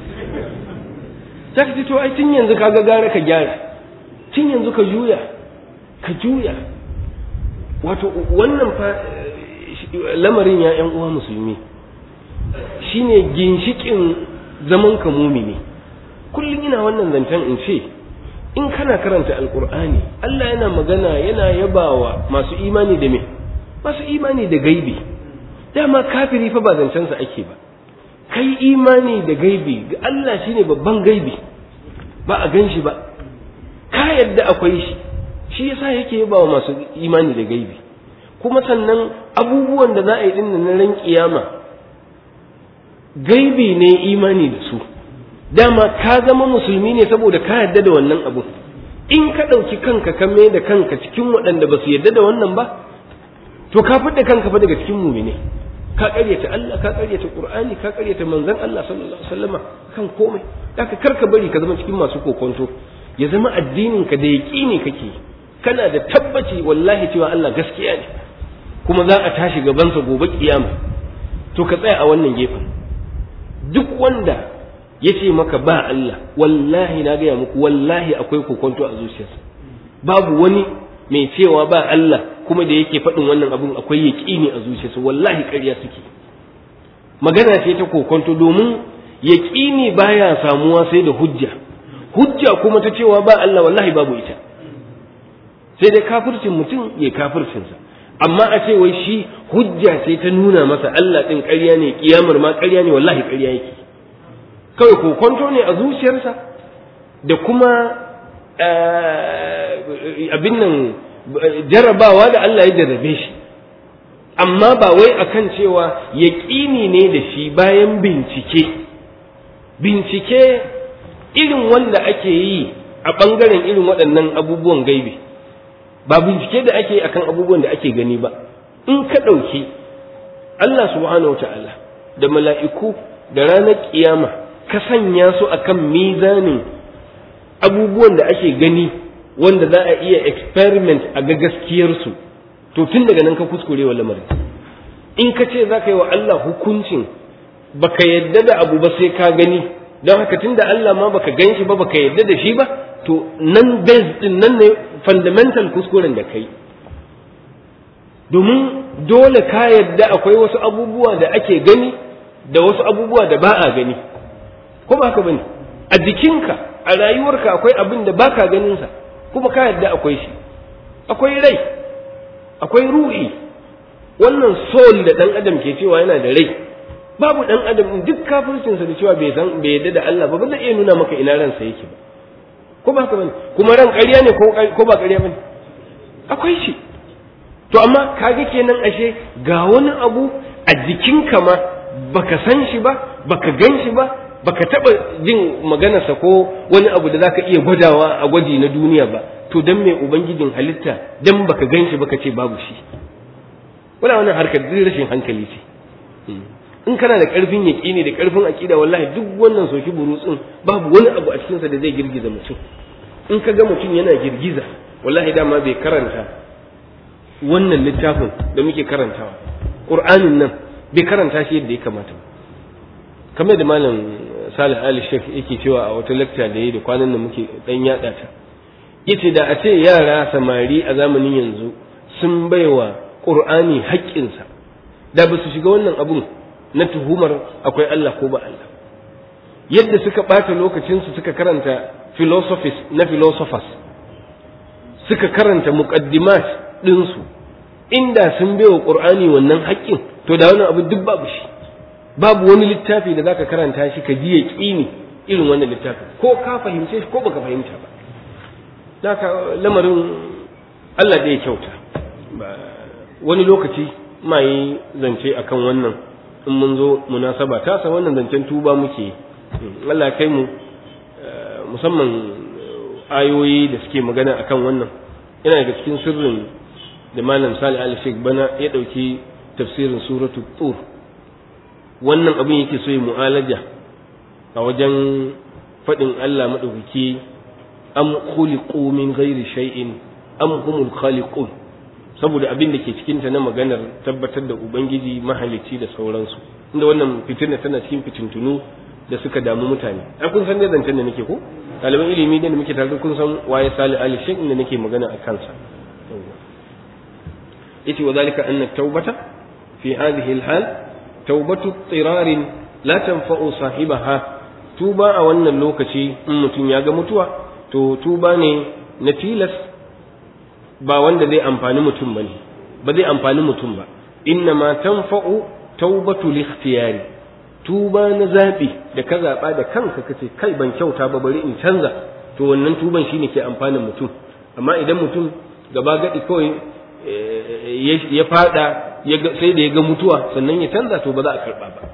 sai to ai tun yanzu kaga gara ka gyara, tun yanzu ka juya ka juya. wato wannan fa lamarin ya ƴan uwa musulmi shine ginshikin zaman ka mumini. kullum ina wannan zancen in ce in kana karanta alkur'ani Allah yana magana yana yabawa masu imani da me, masu imani da gaibi. dama kafiri fa ba zancensa ake ba, kai imani da gaibi ga Allah shine babban gaibi, ba a ganshi ba, ka yadda akwai shi, shi yasa yake yabawa masu imani da gaibi. kuma sannan abubuwan da za a yi din na ran kiyama gaibi ne imani da su. dama ka zama musulmi ne saboda ka yarda da wannan abu. in ka ɗauki kanka ka mai da kanka cikin waɗanda ba su yarda da wannan ba, to ka fidda kanka fa daga cikin mumine. ka ƙaryata Allah ka ƙaryata Qur'ani ka ƙaryata manzon Allah sallallahu alaihi wasallama kan komai haka karka bari ka zama cikin masu kokonto ya zama addinin ka da yaqini kake kana da tabbaci wallahi cewa Allah gaskiya ne kuma za a tashi gaban sa gobe kiyama to ka tsaya a wannan gefen duk wanda ya ce maka ba Allah wallahi na gaya muku wallahi akwai kokonto a zuciyarsa babu wani mai cewa ba Allah kuma da yake faɗin wannan abun akwai yaƙini a zuciyarsa wallahi ƙarya suke magana ce ta kokonto domin yaƙini baya samuwa sai da hujja hujja kuma ta cewa ba Allah wallahi babu ita sai dai kafircin mutum ya kafircinsa amma a ce wai shi hujja ce ta nuna masa Allah ɗin ƙarya ne kiyamar ma ƙarya ne wallahi ƙarya yake kawai kokonto ne a zuciyarsa da kuma abin nan jarrabawa da Allah ya jarrabe shi amma ba wai akan cewa yaƙini ne da shi bayan bincike bincike irin wanda ake yi a ɓangaren irin waɗannan abubuwan gaibi ba bincike da ake yi akan abubuwan da ake gani ba in ka ɗauki Allah subhanahu wa ta'ala da mala'iku da ranar ƙiyama ka sanya su akan mizanin abubuwan da ake gani wanda za a iya experiment a ga gaskiyarsu to tun daga nan ka kuskure wa lamarin in ka ce za ka yi wa Allah hukuncin baka yadda da abu ba sai ka gani don haka tun da Allah ma baka gan shi ba baka yadda da shi ba to nan base din nan ne fundamental kuskuren da kai domin dole ka yadda akwai wasu abubuwa da ake gani da wasu abubuwa da ba a gani ko ba haka bane a jikinka a rayuwarka akwai abin da baka ganin sa kuma ka yadda akwai shi akwai rai akwai ruhi wannan soul da dan adam ke cewa yana da rai babu dan adam duk kafircinsa da cewa bai san bai yadda da Allah ba ba zai iya nuna maka ina ransa yake ba ko ba haka bane kuma ran ƙarya ne ko ba ƙarya bane akwai shi to amma kage kenan ashe ga wani abu a jikinka ma baka san shi ba baka gan shi ba baka taba jin maganarsa ko wani abu da zaka iya gwadawa a gwaji na duniya ba to dan me ubangijin halitta dan baka gan shi baka ce babu shi wala wannan harkar rashin hankali ce in kana da karfin yaqini da karfin aqida wallahi duk wannan soki burutsin babu wani abu a cikin sa da zai girgiza mutum in ka ga mutum yana girgiza wallahi dama bai karanta wannan littafin da muke karantawa qur'anin nan bai karanta shi yadda ya kamata kamar da malam Salih Ali Sheikh yake cewa a wata lecture da yayi da kwanan nan muke dan yada ta yace da a ce yara samari a zamanin yanzu sun baiwa qur'ani haƙƙinsa da ba su shiga wannan abun na tuhumar akwai Allah ko ba Allah yadda suka ɓata lokacinsu suka karanta philosophies na philosophers suka karanta muqaddimat ɗinsu inda sun baiwa qur'ani wannan haƙƙin to da wannan abu duk babu shi babu wani littafi da zaka karanta shi ka ji yaqini irin wannan littafi ko ka fahimce shi ko baka fahimta ba haka lamarin Allah da ya kyauta wani lokaci mai zance akan wannan in mun zo munasaba ta sa wannan zancen tuba muke Allah kai mu musamman ayoyi da suke magana akan wannan yana daga cikin sirrin da malam Salih al-Sheikh bana ya dauki tafsirin suratul tur wannan abin yake so yi mu'alaja a wajen fadin Allah madaukaki am khuliqu min ghairi shay'in am humul khaliqun saboda abin da ke cikin ta na maganar tabbatar da ubangiji mahalicci da sauransu inda wannan fitina tana cikin fitintunu da suka damu mutane ai kun san da zancen da nake ko ɗaliban ilimi da muke tare kun san waye Salih Ali Sheikh inda nake magana a kansa yace wa zalika anna tawbata fi hadhihi al-hal tawbatu tirarin la tanfa'u sahibaha tuba a wannan lokaci in mutum ya ga mutuwa to tuba ne na tilas ba wanda zai amfani mutum bane ba zai amfani mutum ba inna ma tanfa'u tawbatu likhtiyari tuba na zabi da ka zaba da kanka kace kai ban kyauta ba bari in canza to wannan tuban shine ke amfanin mutum amma idan mutum gaba gadi kawai ya fada sai da ya ga mutuwa sannan ya canza to ba za a karba ba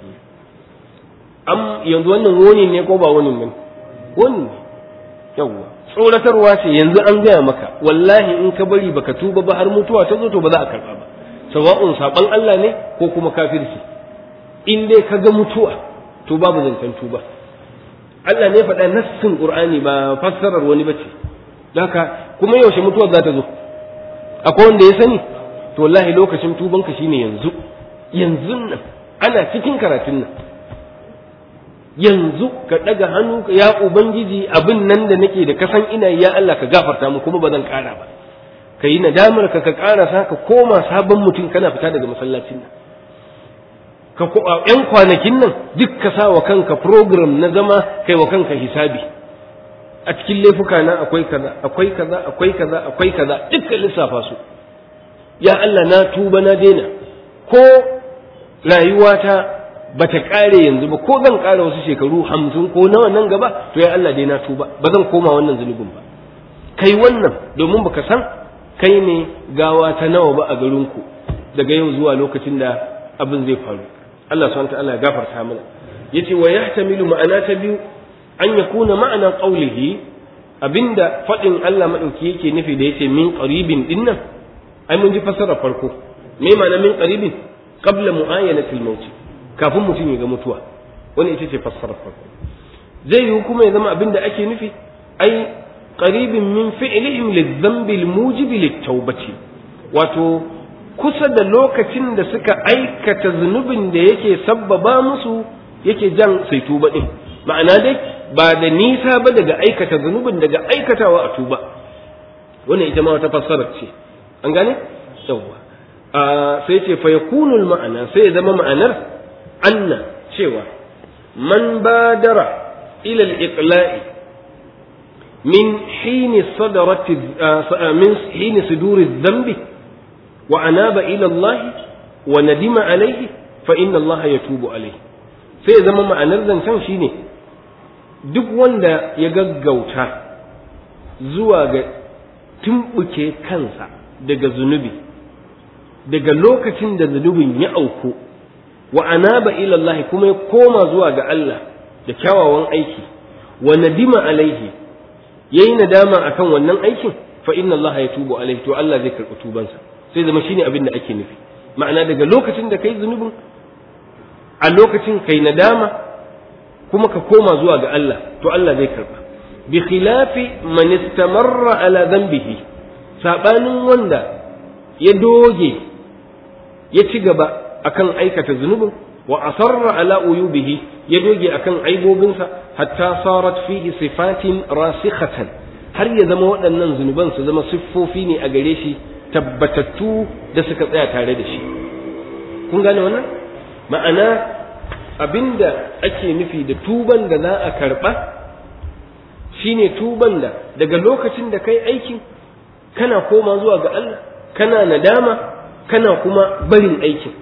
am yanzu wannan woni ne ko ba woni ne woni yawa tsoratarwa ce yanzu an gaya maka wallahi in ka bari baka tuba ba har mutuwa ta zo to ba za a karba ba sawa'un saban Allah ne ko kuma kafirci in dai ka ga mutuwa to babu zancen tuba Allah ne faɗa nassin Qur'ani ba fassarar wani bace haka kuma yaushe mutuwar za ta zo akwai wanda ya sani to wallahi lokacin tubanka shine yanzu yanzu nan ana cikin karatun nan yanzu ka daga hannu ya ubangiji abin nan da nake da kasan ina ya Allah ka gafarta mu kuma ba zan kara ba ka yi nadamar ka ka karasa ka koma sabon mutum kana fita daga masallacin nan ka ko yan kwanakin nan duk ka sa wa kanka program na zama kai wa kanka hisabi a cikin laifuka na akwai kaza akwai kaza akwai kaza akwai kaza dukkan lissafa su ya Allah na tuba na daina ko rayuwata bata kare yanzu ba ko zan kare wasu shekaru hamsin ko nawa nan gaba to ya Allah dai na tuba ba zan koma wannan zunubin ba kai wannan domin baka san kai ne gawa ta nawa ba a garinku daga yau zuwa lokacin da abin zai faru Allah subhanahu wa ta'ala ya gafarta mana yace wa yahtamilu ma'ana ta biyu an yakuna ma'ana qawlihi abinda fadin Allah madauki yake nufi da yace min qaribin dinnan ai mun ji fasara farko me ma'ana min qaribin qabla mu'ayanatil maut kafin mutum ya ga mutuwa wani ita ce fassarar farko zai yi kuma ya zama abinda ake nufi ai qaribin min fi'lihim lidh-dhanbi al-mujib lit-taubati wato kusa da lokacin da suka aikata zunubin da yake sabbaba musu yake jan sai tuba din ma'ana dai ba da nisa ba daga aikata zunubin daga aikatawa a tuba wannan ita ma wata fassarar ce an gane yawa sai ce fa yakunu al-ma'ana sai ya zama ma'anar anna cewa man badara ila al-iqla'i min hini sadarati min hini suduri dhanbi wa anaba ila Allah wa nadima alayhi fa inna Allah yatubu alayhi sai zama ma'anar zancen shine duk wanda ya gaggauta zuwa ga tumbuke kansa daga zunubi daga lokacin da zunubin ya auku wa anaba ila Allah kuma ya koma zuwa ga Allah da kyawawan aiki wa nadima alaihi yayi nadama akan wannan aikin fa inna Allah yatubu alaihi to Allah zai karɓi tubansa sai zama shine abin da ake nufi ma'ana daga lokacin da kai zunubin a lokacin kai nadama kuma ka koma zuwa ga Allah to Allah zai karɓa bi khilafi man istamarra ala dhanbihi sabanin wanda ya doge ya ci gaba akan aikata zunubin wa asarra ala uyubihi ya doge akan aibobinsa hatta sarat fihi sifatin rasikhatan har ya zama waɗannan zunuban su zama siffofi ne a gare shi tabbatattu da suka tsaya tare da shi kun gane wannan ma'ana abinda ake nufi da tuban da za a karɓa shine tuban da daga lokacin da kai aikin kana koma zuwa ga Allah kana nadama kana kuma barin aikin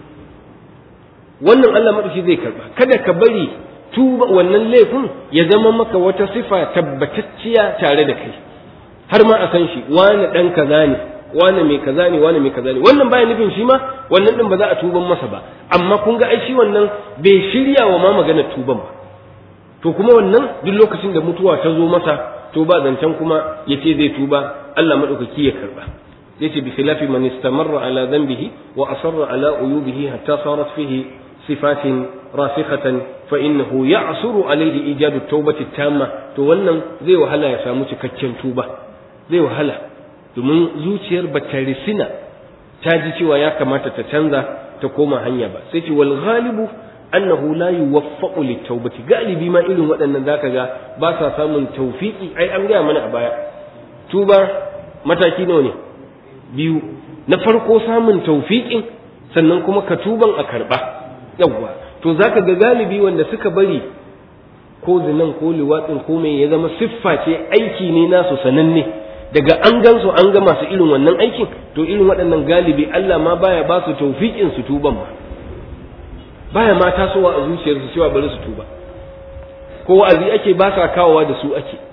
wannan Allah madauki zai karba kada ka bari tuba wannan laifin ya zama maka wata sifa tabbatacciya tare da kai har ma a san shi wani dan kaza ne wani mai kaza ne wani mai kaza ne wannan baya nufin shi ma wannan din ba za a tuban masa ba amma kun ga ai shi wannan bai shirya wa ma maganar tuban ba to kuma wannan duk lokacin da mutuwa ta zo masa to ba zancen kuma yace zai tuba Allah madaukaki ya karba yace bi khilafi man istamarra ala dhanbihi wa asarra ala uyubihi hatta sarat fihi sifatin rasikhatan fa innahu ya'suru alayhi ijadu tawbati tamma to wannan zai wahala ya samu cikakken tuba zai wahala domin zuciyar bata risina ta ji cewa ya kamata ta canza ta koma hanya ba sai ce wal ghalibu annahu la yuwaffaqu litawbati galibi ma irin waɗannan zaka ga ba sa samun tawfiki ai an gaya mana a baya tuba mataki nawa ne biyu na farko samun tawfiqin sannan kuma ka tuban a karba yawwa to zaka ga galibi wanda suka bari ko zinan ko liwatsin ko mai ya zama siffa ce aiki ne nasu sananne daga an gansu an ga masu irin wannan aikin to irin waɗannan galibi Allah ma baya ba su tawfiqin su tuban ma baya ma tasowa a zuciyarsu cewa bari su tuba ko wa'azi ake ba sa kawowa da su ake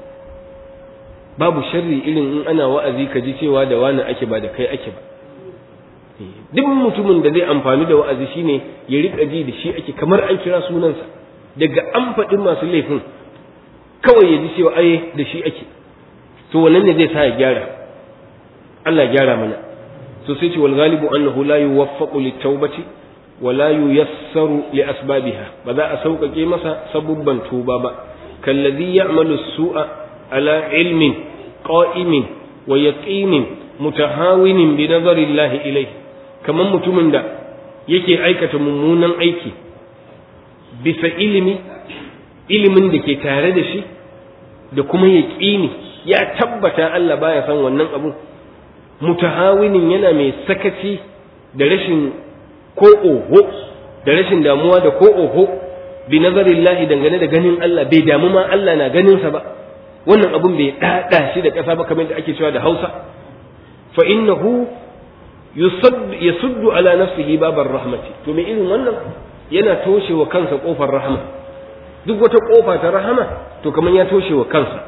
babu sharri irin in ana wa'azi ka ji cewa da wani ake ba da kai ake ba duk mutumin da zai amfani da wa'azi shine ya rika ji da shi ake kamar an kira sunansa daga an faɗi masu laifin kawai ya ji cewa ai da shi ake to wannan ne zai sa ya gyara Allah ya gyara mana to sai ce wal ghalibu annahu la yuwaffaqu lit-taubati wa la yuyassaru li asbabiha, ba za a sauƙaƙe masa sabubban tuba ba. kallazi ya'malu as-su'a ala ilmin qa'imin wa yaqinin mutahawinin bi nazari Allah ilayhi, kaman mutumin da yake aikata mummunan aiki bisa ilimi, ilimin da ke tare da shi da kuma yaqini, ya tabbata Allah baya san wannan abu, mutahawinin yana mai sakaci da rashin ko oho da rashin damuwa da ko oho bi nazarillahi dangane da ganin Allah, bai damu ma Allah na ganin sa ba, wannan abun bai dada shi da kasa ba kamar da ake cewa da Hausa. fa innahu yasuddu ala nafsihi babar rahmati, to me irin wannan yana toshe wa kansa kofar rahama. duk wata kofa ta rahama to kamar ya toshe wa kansa.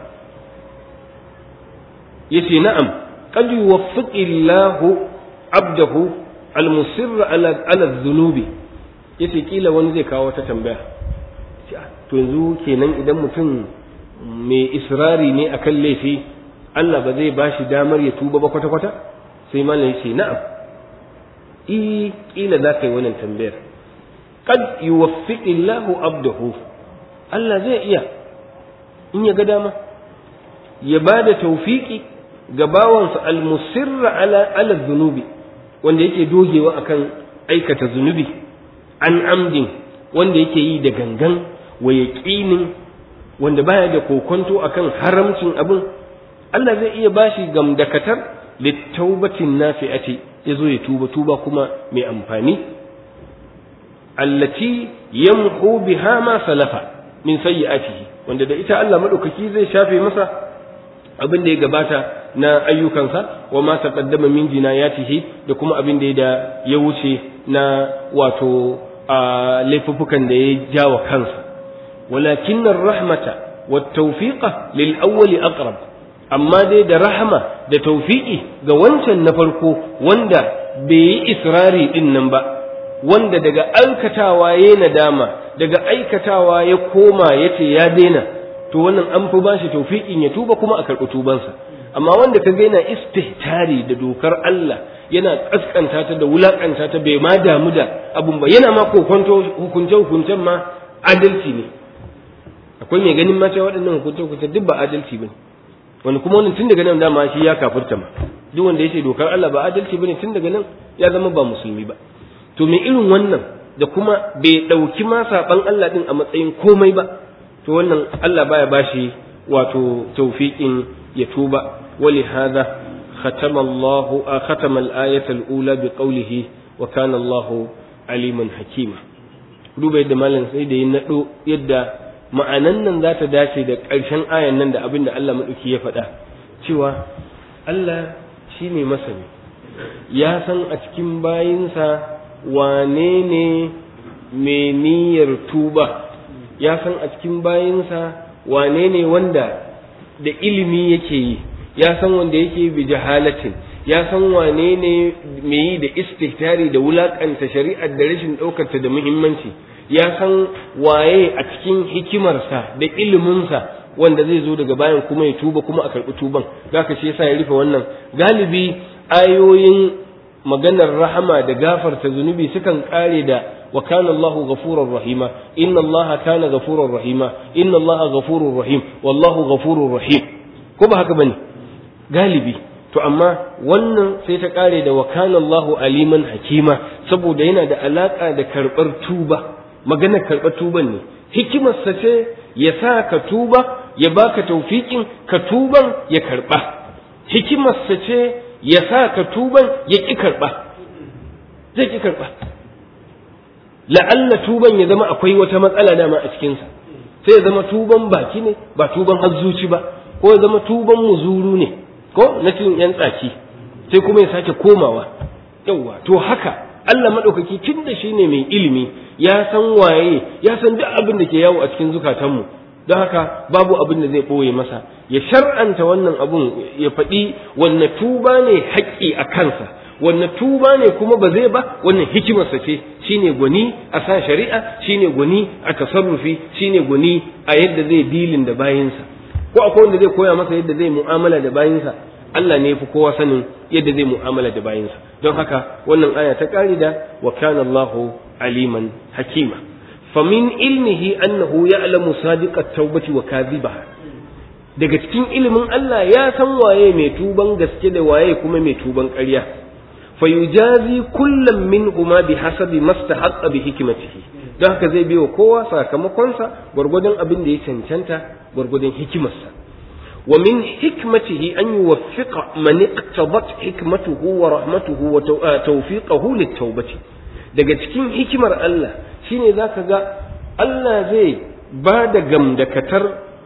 yace na'am qad yuwaffiqillahu abdahu almusirra ala ala dhunubi. yace kila wani zai kawo wata tambaya, to yanzu kenan idan mutum mai israri ne akan laifi Allah ba zai bashi damar ya tuba ba kwata kwata? sai malam yace na'am, i kila za ka yi wannan tambayar. qad yuwaffiqillahu abdahu, Allah zai iya in ya ga dama ya bada tawfiki ga bawansa almusirra ala ala dhunubi, wanda yake dogewa akan aikata zunubi, an amdin wanda yake yi da gangan, wa yaqinin wanda baya da kokonto akan haramcin abin. Allah zai iya bashi gamdakatar littaubatin nafi'ati, yazo ya tuba tuba kuma mai amfani, allati yamhu biha ma salafa min sayyi'atihi, wanda da ita Allah madaukaki zai shafe masa abin da ya gabata na ayyukansa, wa ma taqaddama min jinayatihi, da kuma abin da ya wuce na wato laifuffukan da ya jawa kansa. walakin ar-rahmata wat-tawfiqa lil awwali aqrab, amma dai da rahama da tawfiqi ga wancan na farko wanda bai yi israri din nan ba, wanda daga aikatawa yayi nadama, daga aikatawa ya koma yace ya daina, to wannan an fi bashi tawfiqin ya tuba kuma a karɓi tubansa. amma wanda ka ga yana istihtari da dokar Allah, yana kaskanta ta da wulakanta ta, bai ma damu da abun ba, yana ma kokonto hukunce hukuncen ma adalci ne. akwai mai ganin ma cewa waɗannan hukunce hukunce duk ba adalci bane, wani kuma wannan tun daga nan dama shi ya kafirta ma. duk wanda yace dokar Allah ba adalci bane tun daga nan ya zama ba musulmi ba. to me irin wannan da kuma bai dauki ma saban Allah din a matsayin komai ba, to wannan Allah baya bashi wato tawfiqin ya tuba. ولهذا ختم الله ختم الآية الأولى بقوله وكان الله عليما حكيما. duba yadda malam sai da ya nado yadda ma'anan nan za ta dace da ƙarshen ayan nan da abin da Allah madauki ya faɗa, cewa Allah shine masani, ya san a cikin bayinsa wane ne mai niyyar tuba, ya san a cikin bayinsa wane ne wanda da ilimi yake yi, ya san wanda yake bi jahalatin, ya san wane ne mai yi da istihtari da wulakanta shari'ar da rashin ɗaukarta da muhimmanci, ya san waye a cikin hikimarsa da iliminsa wanda zai zo daga bayan kuma ya tuba kuma a karɓi tuban. Zaka shi yasa ya rufe wannan. Galibi ayoyin maganar rahama da gafarta zunubi sukan kare da wa kana Allahu ghafurur rahima, inna Allaha kana ghafurur rahima, inna Allaha ghafurur rahim, wallahu ghafurur rahim. Ko ba haka bane galibi? To amma wannan sai ta kare da wa kana Allahu aliman hakima, saboda yana da alaka da karbar tuba. Maganar karbar tuban ne, hikimarsa ce ya sa ka tuba, ya baka tawfiqin ka tuban ya karba. Hikimarsa ce ya sa ka tuban ya ki karba, zai ki karba. La'alla tuban ya zama akwai wata matsala dama a cikinsa, sai ya zama tuban baki ne ba tuban hazzuci ba, ko ya zama tuban muzuru ne, ko na cin yan tsaki, sai kuma ya sake komawa. Yawwa, to haka Allah madaukaki tun da shi ne mai ilimi, ya san waye, ya san duk abin da ke yawo a cikin zukatanmu, don haka babu abin da zai ɓoye masa. Ya shar'anta wannan abun, ya faɗi wanne tuba ne haƙƙi a kansa, wanne tuba ne kuma ba zai ba, wannan hikimarsa ce. Shine gwani a sa shari'a, shine gwani a tasarrufi, shine gwani a yadda zai dilin da bayinsa. Ko akwai wanda zai koya masa yadda zai mu'amala da bayinsa? Allah ne yafi kowa sanin yadda zai mu'amala da bayinsa don haka wannan aya ta kare da wa kana Allahu aliman hakima famin ilmihi annahu ya'lamu sadiqat tawbati wa kadhibaha daga cikin ilimin Allah ya san waye mai tuban gaske da waye kuma mai tuban ƙarya fayujazi kullum minhuma bihasabi mastahaqqa bi hikmatihi don haka zai biyo kowa sakamakonsa gwargwadon abin da ya cancanta gwargwadon hikimarsa wa min hikmatihi an yuwaffiqa man iqtadat hikmatuhu wa rahmatuhu wa tawfiqahu lit-tawbati daga cikin hikimar Allah shine zaka ga Allah zai ba da gamdakatar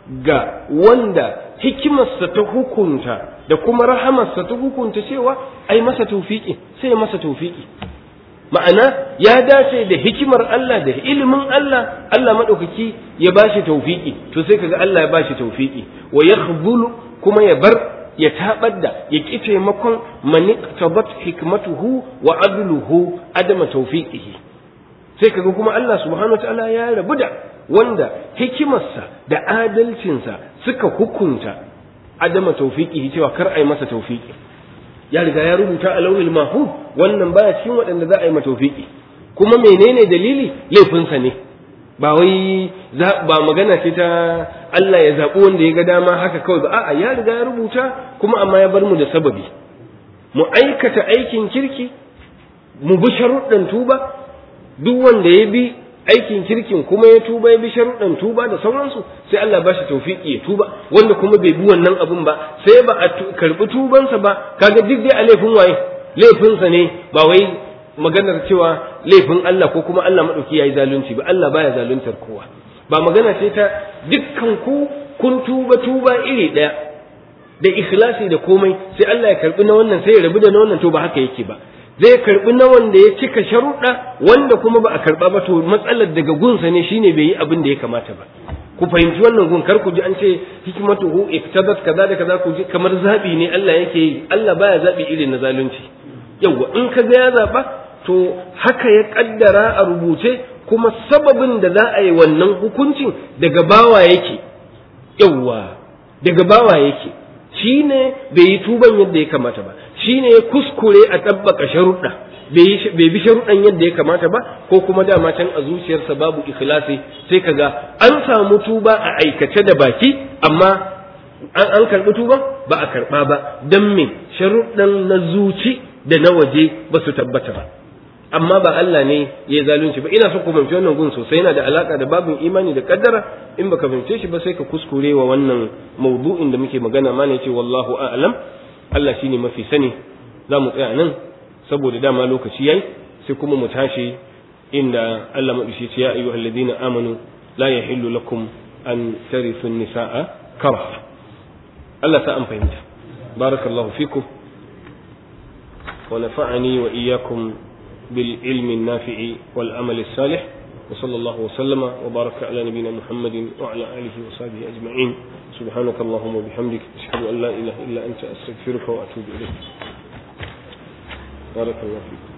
ga wanda hikimarsa ta hukunta da kuma rahamarsa ta hukunta cewa ai masa tawfiki sai ya masa tawfiki ma'ana ya dace da hikimar Allah da ilimin Allah Allah madaukaki ya bashi tawfiki to sai kaga Allah ya bashi tawfiki wa yakhbulu kuma ya bar ya tabar da ya ki taimakon maniqtabat hikmatuhu wa adluhu adama tawfiqihi sai kaga kuma Allah subhanahu wataala ya rabu da wanda hikimarsa da adalcinsa suka hukunta adama tawfiqihi cewa kar ai masa tawfiki ya riga ya rubuta a lauhil mahfuz wannan baya cikin waɗanda za a yi mata tawfiki kuma menene dalili laifinsa ne ba wai ba magana ce ta Allah ya zaɓi wanda ya ga dama haka kawai ba a'a ya riga ya rubuta kuma amma ya bar mu da sababi mu aikata aikin kirki mu bi sharuɗan tuba duk wanda ya bi aikin kirkin kuma ya tuba ya bi sharuɗan tuba da sauransu sai Allah ba shi tawfiki ya tuba wanda kuma bai bi wannan abun ba sai ba a karɓi tubansa ba kaga duk dai a laifin waye laifinsa ne ba wai maganar cewa laifin Allah ko kuma Allah madauki yayi zalunci ba Allah baya zaluntar kowa ba magana ce ta dukkan ku kun tuba tuba iri daya da ikhlasi da komai sai Allah ya karbi na wannan sai ya rabu da na wannan to ba haka yake ba zai karbi na wanda ya cika sharuɗa wanda kuma ba a karba ba to matsalar daga gunsa ne shine bai yi abin da ya kamata ba ku fahimci wannan gun kar ku ji an ce hikmatuhu iktadat kaza da kaza ku ji kamar zabi ne Allah yake yi Allah baya zabi irin na zalunci yawa in ka ga ya zaba to haka ya kaddara a rubuce kuma sababin da za a yi wannan hukuncin daga bawa yake yawa daga bawa yake shine bai yi tuban yadda ya kamata ba shine ya kuskure a tabbaka sharuɗa bai bi sharuɗan yadda ya kamata ba ko kuma dama can a zuciyarsa babu ikhlasi sai kaga an samu tuba a aikace da baki amma an an karɓi tuban ba a karɓa ba dan me sharuɗan na zuci da na waje ba su tabbata ba amma ba Allah ne ya zalunci ba ina so ku fahimci wannan gun sosai yana da alaka da babin imani da kaddara in baka fahimce shi ba sai ka kuskure wa wannan mawdu'in da muke magana ma ne ce wallahu a'lam Allah shine mafi sani za mu tsaya nan saboda dama lokaci yayi sai kuma mu tashi inda Allah madashi ce ya ayyuhal ladina amanu la yahillu lakum an tarithu an-nisaa karha Allah ta an fahimta barakallahu fikum wa nafa'ani wa iyyakum بالعلم النافع والعمل الصالح وصلى الله وسلم وبارك على نبينا محمد وعلى آله وصحبه أجمعين سبحانك اللهم وبحمدك أشهد أن لا إله إلا أنت أستغفرك وأتوب إليك بارك الله فيك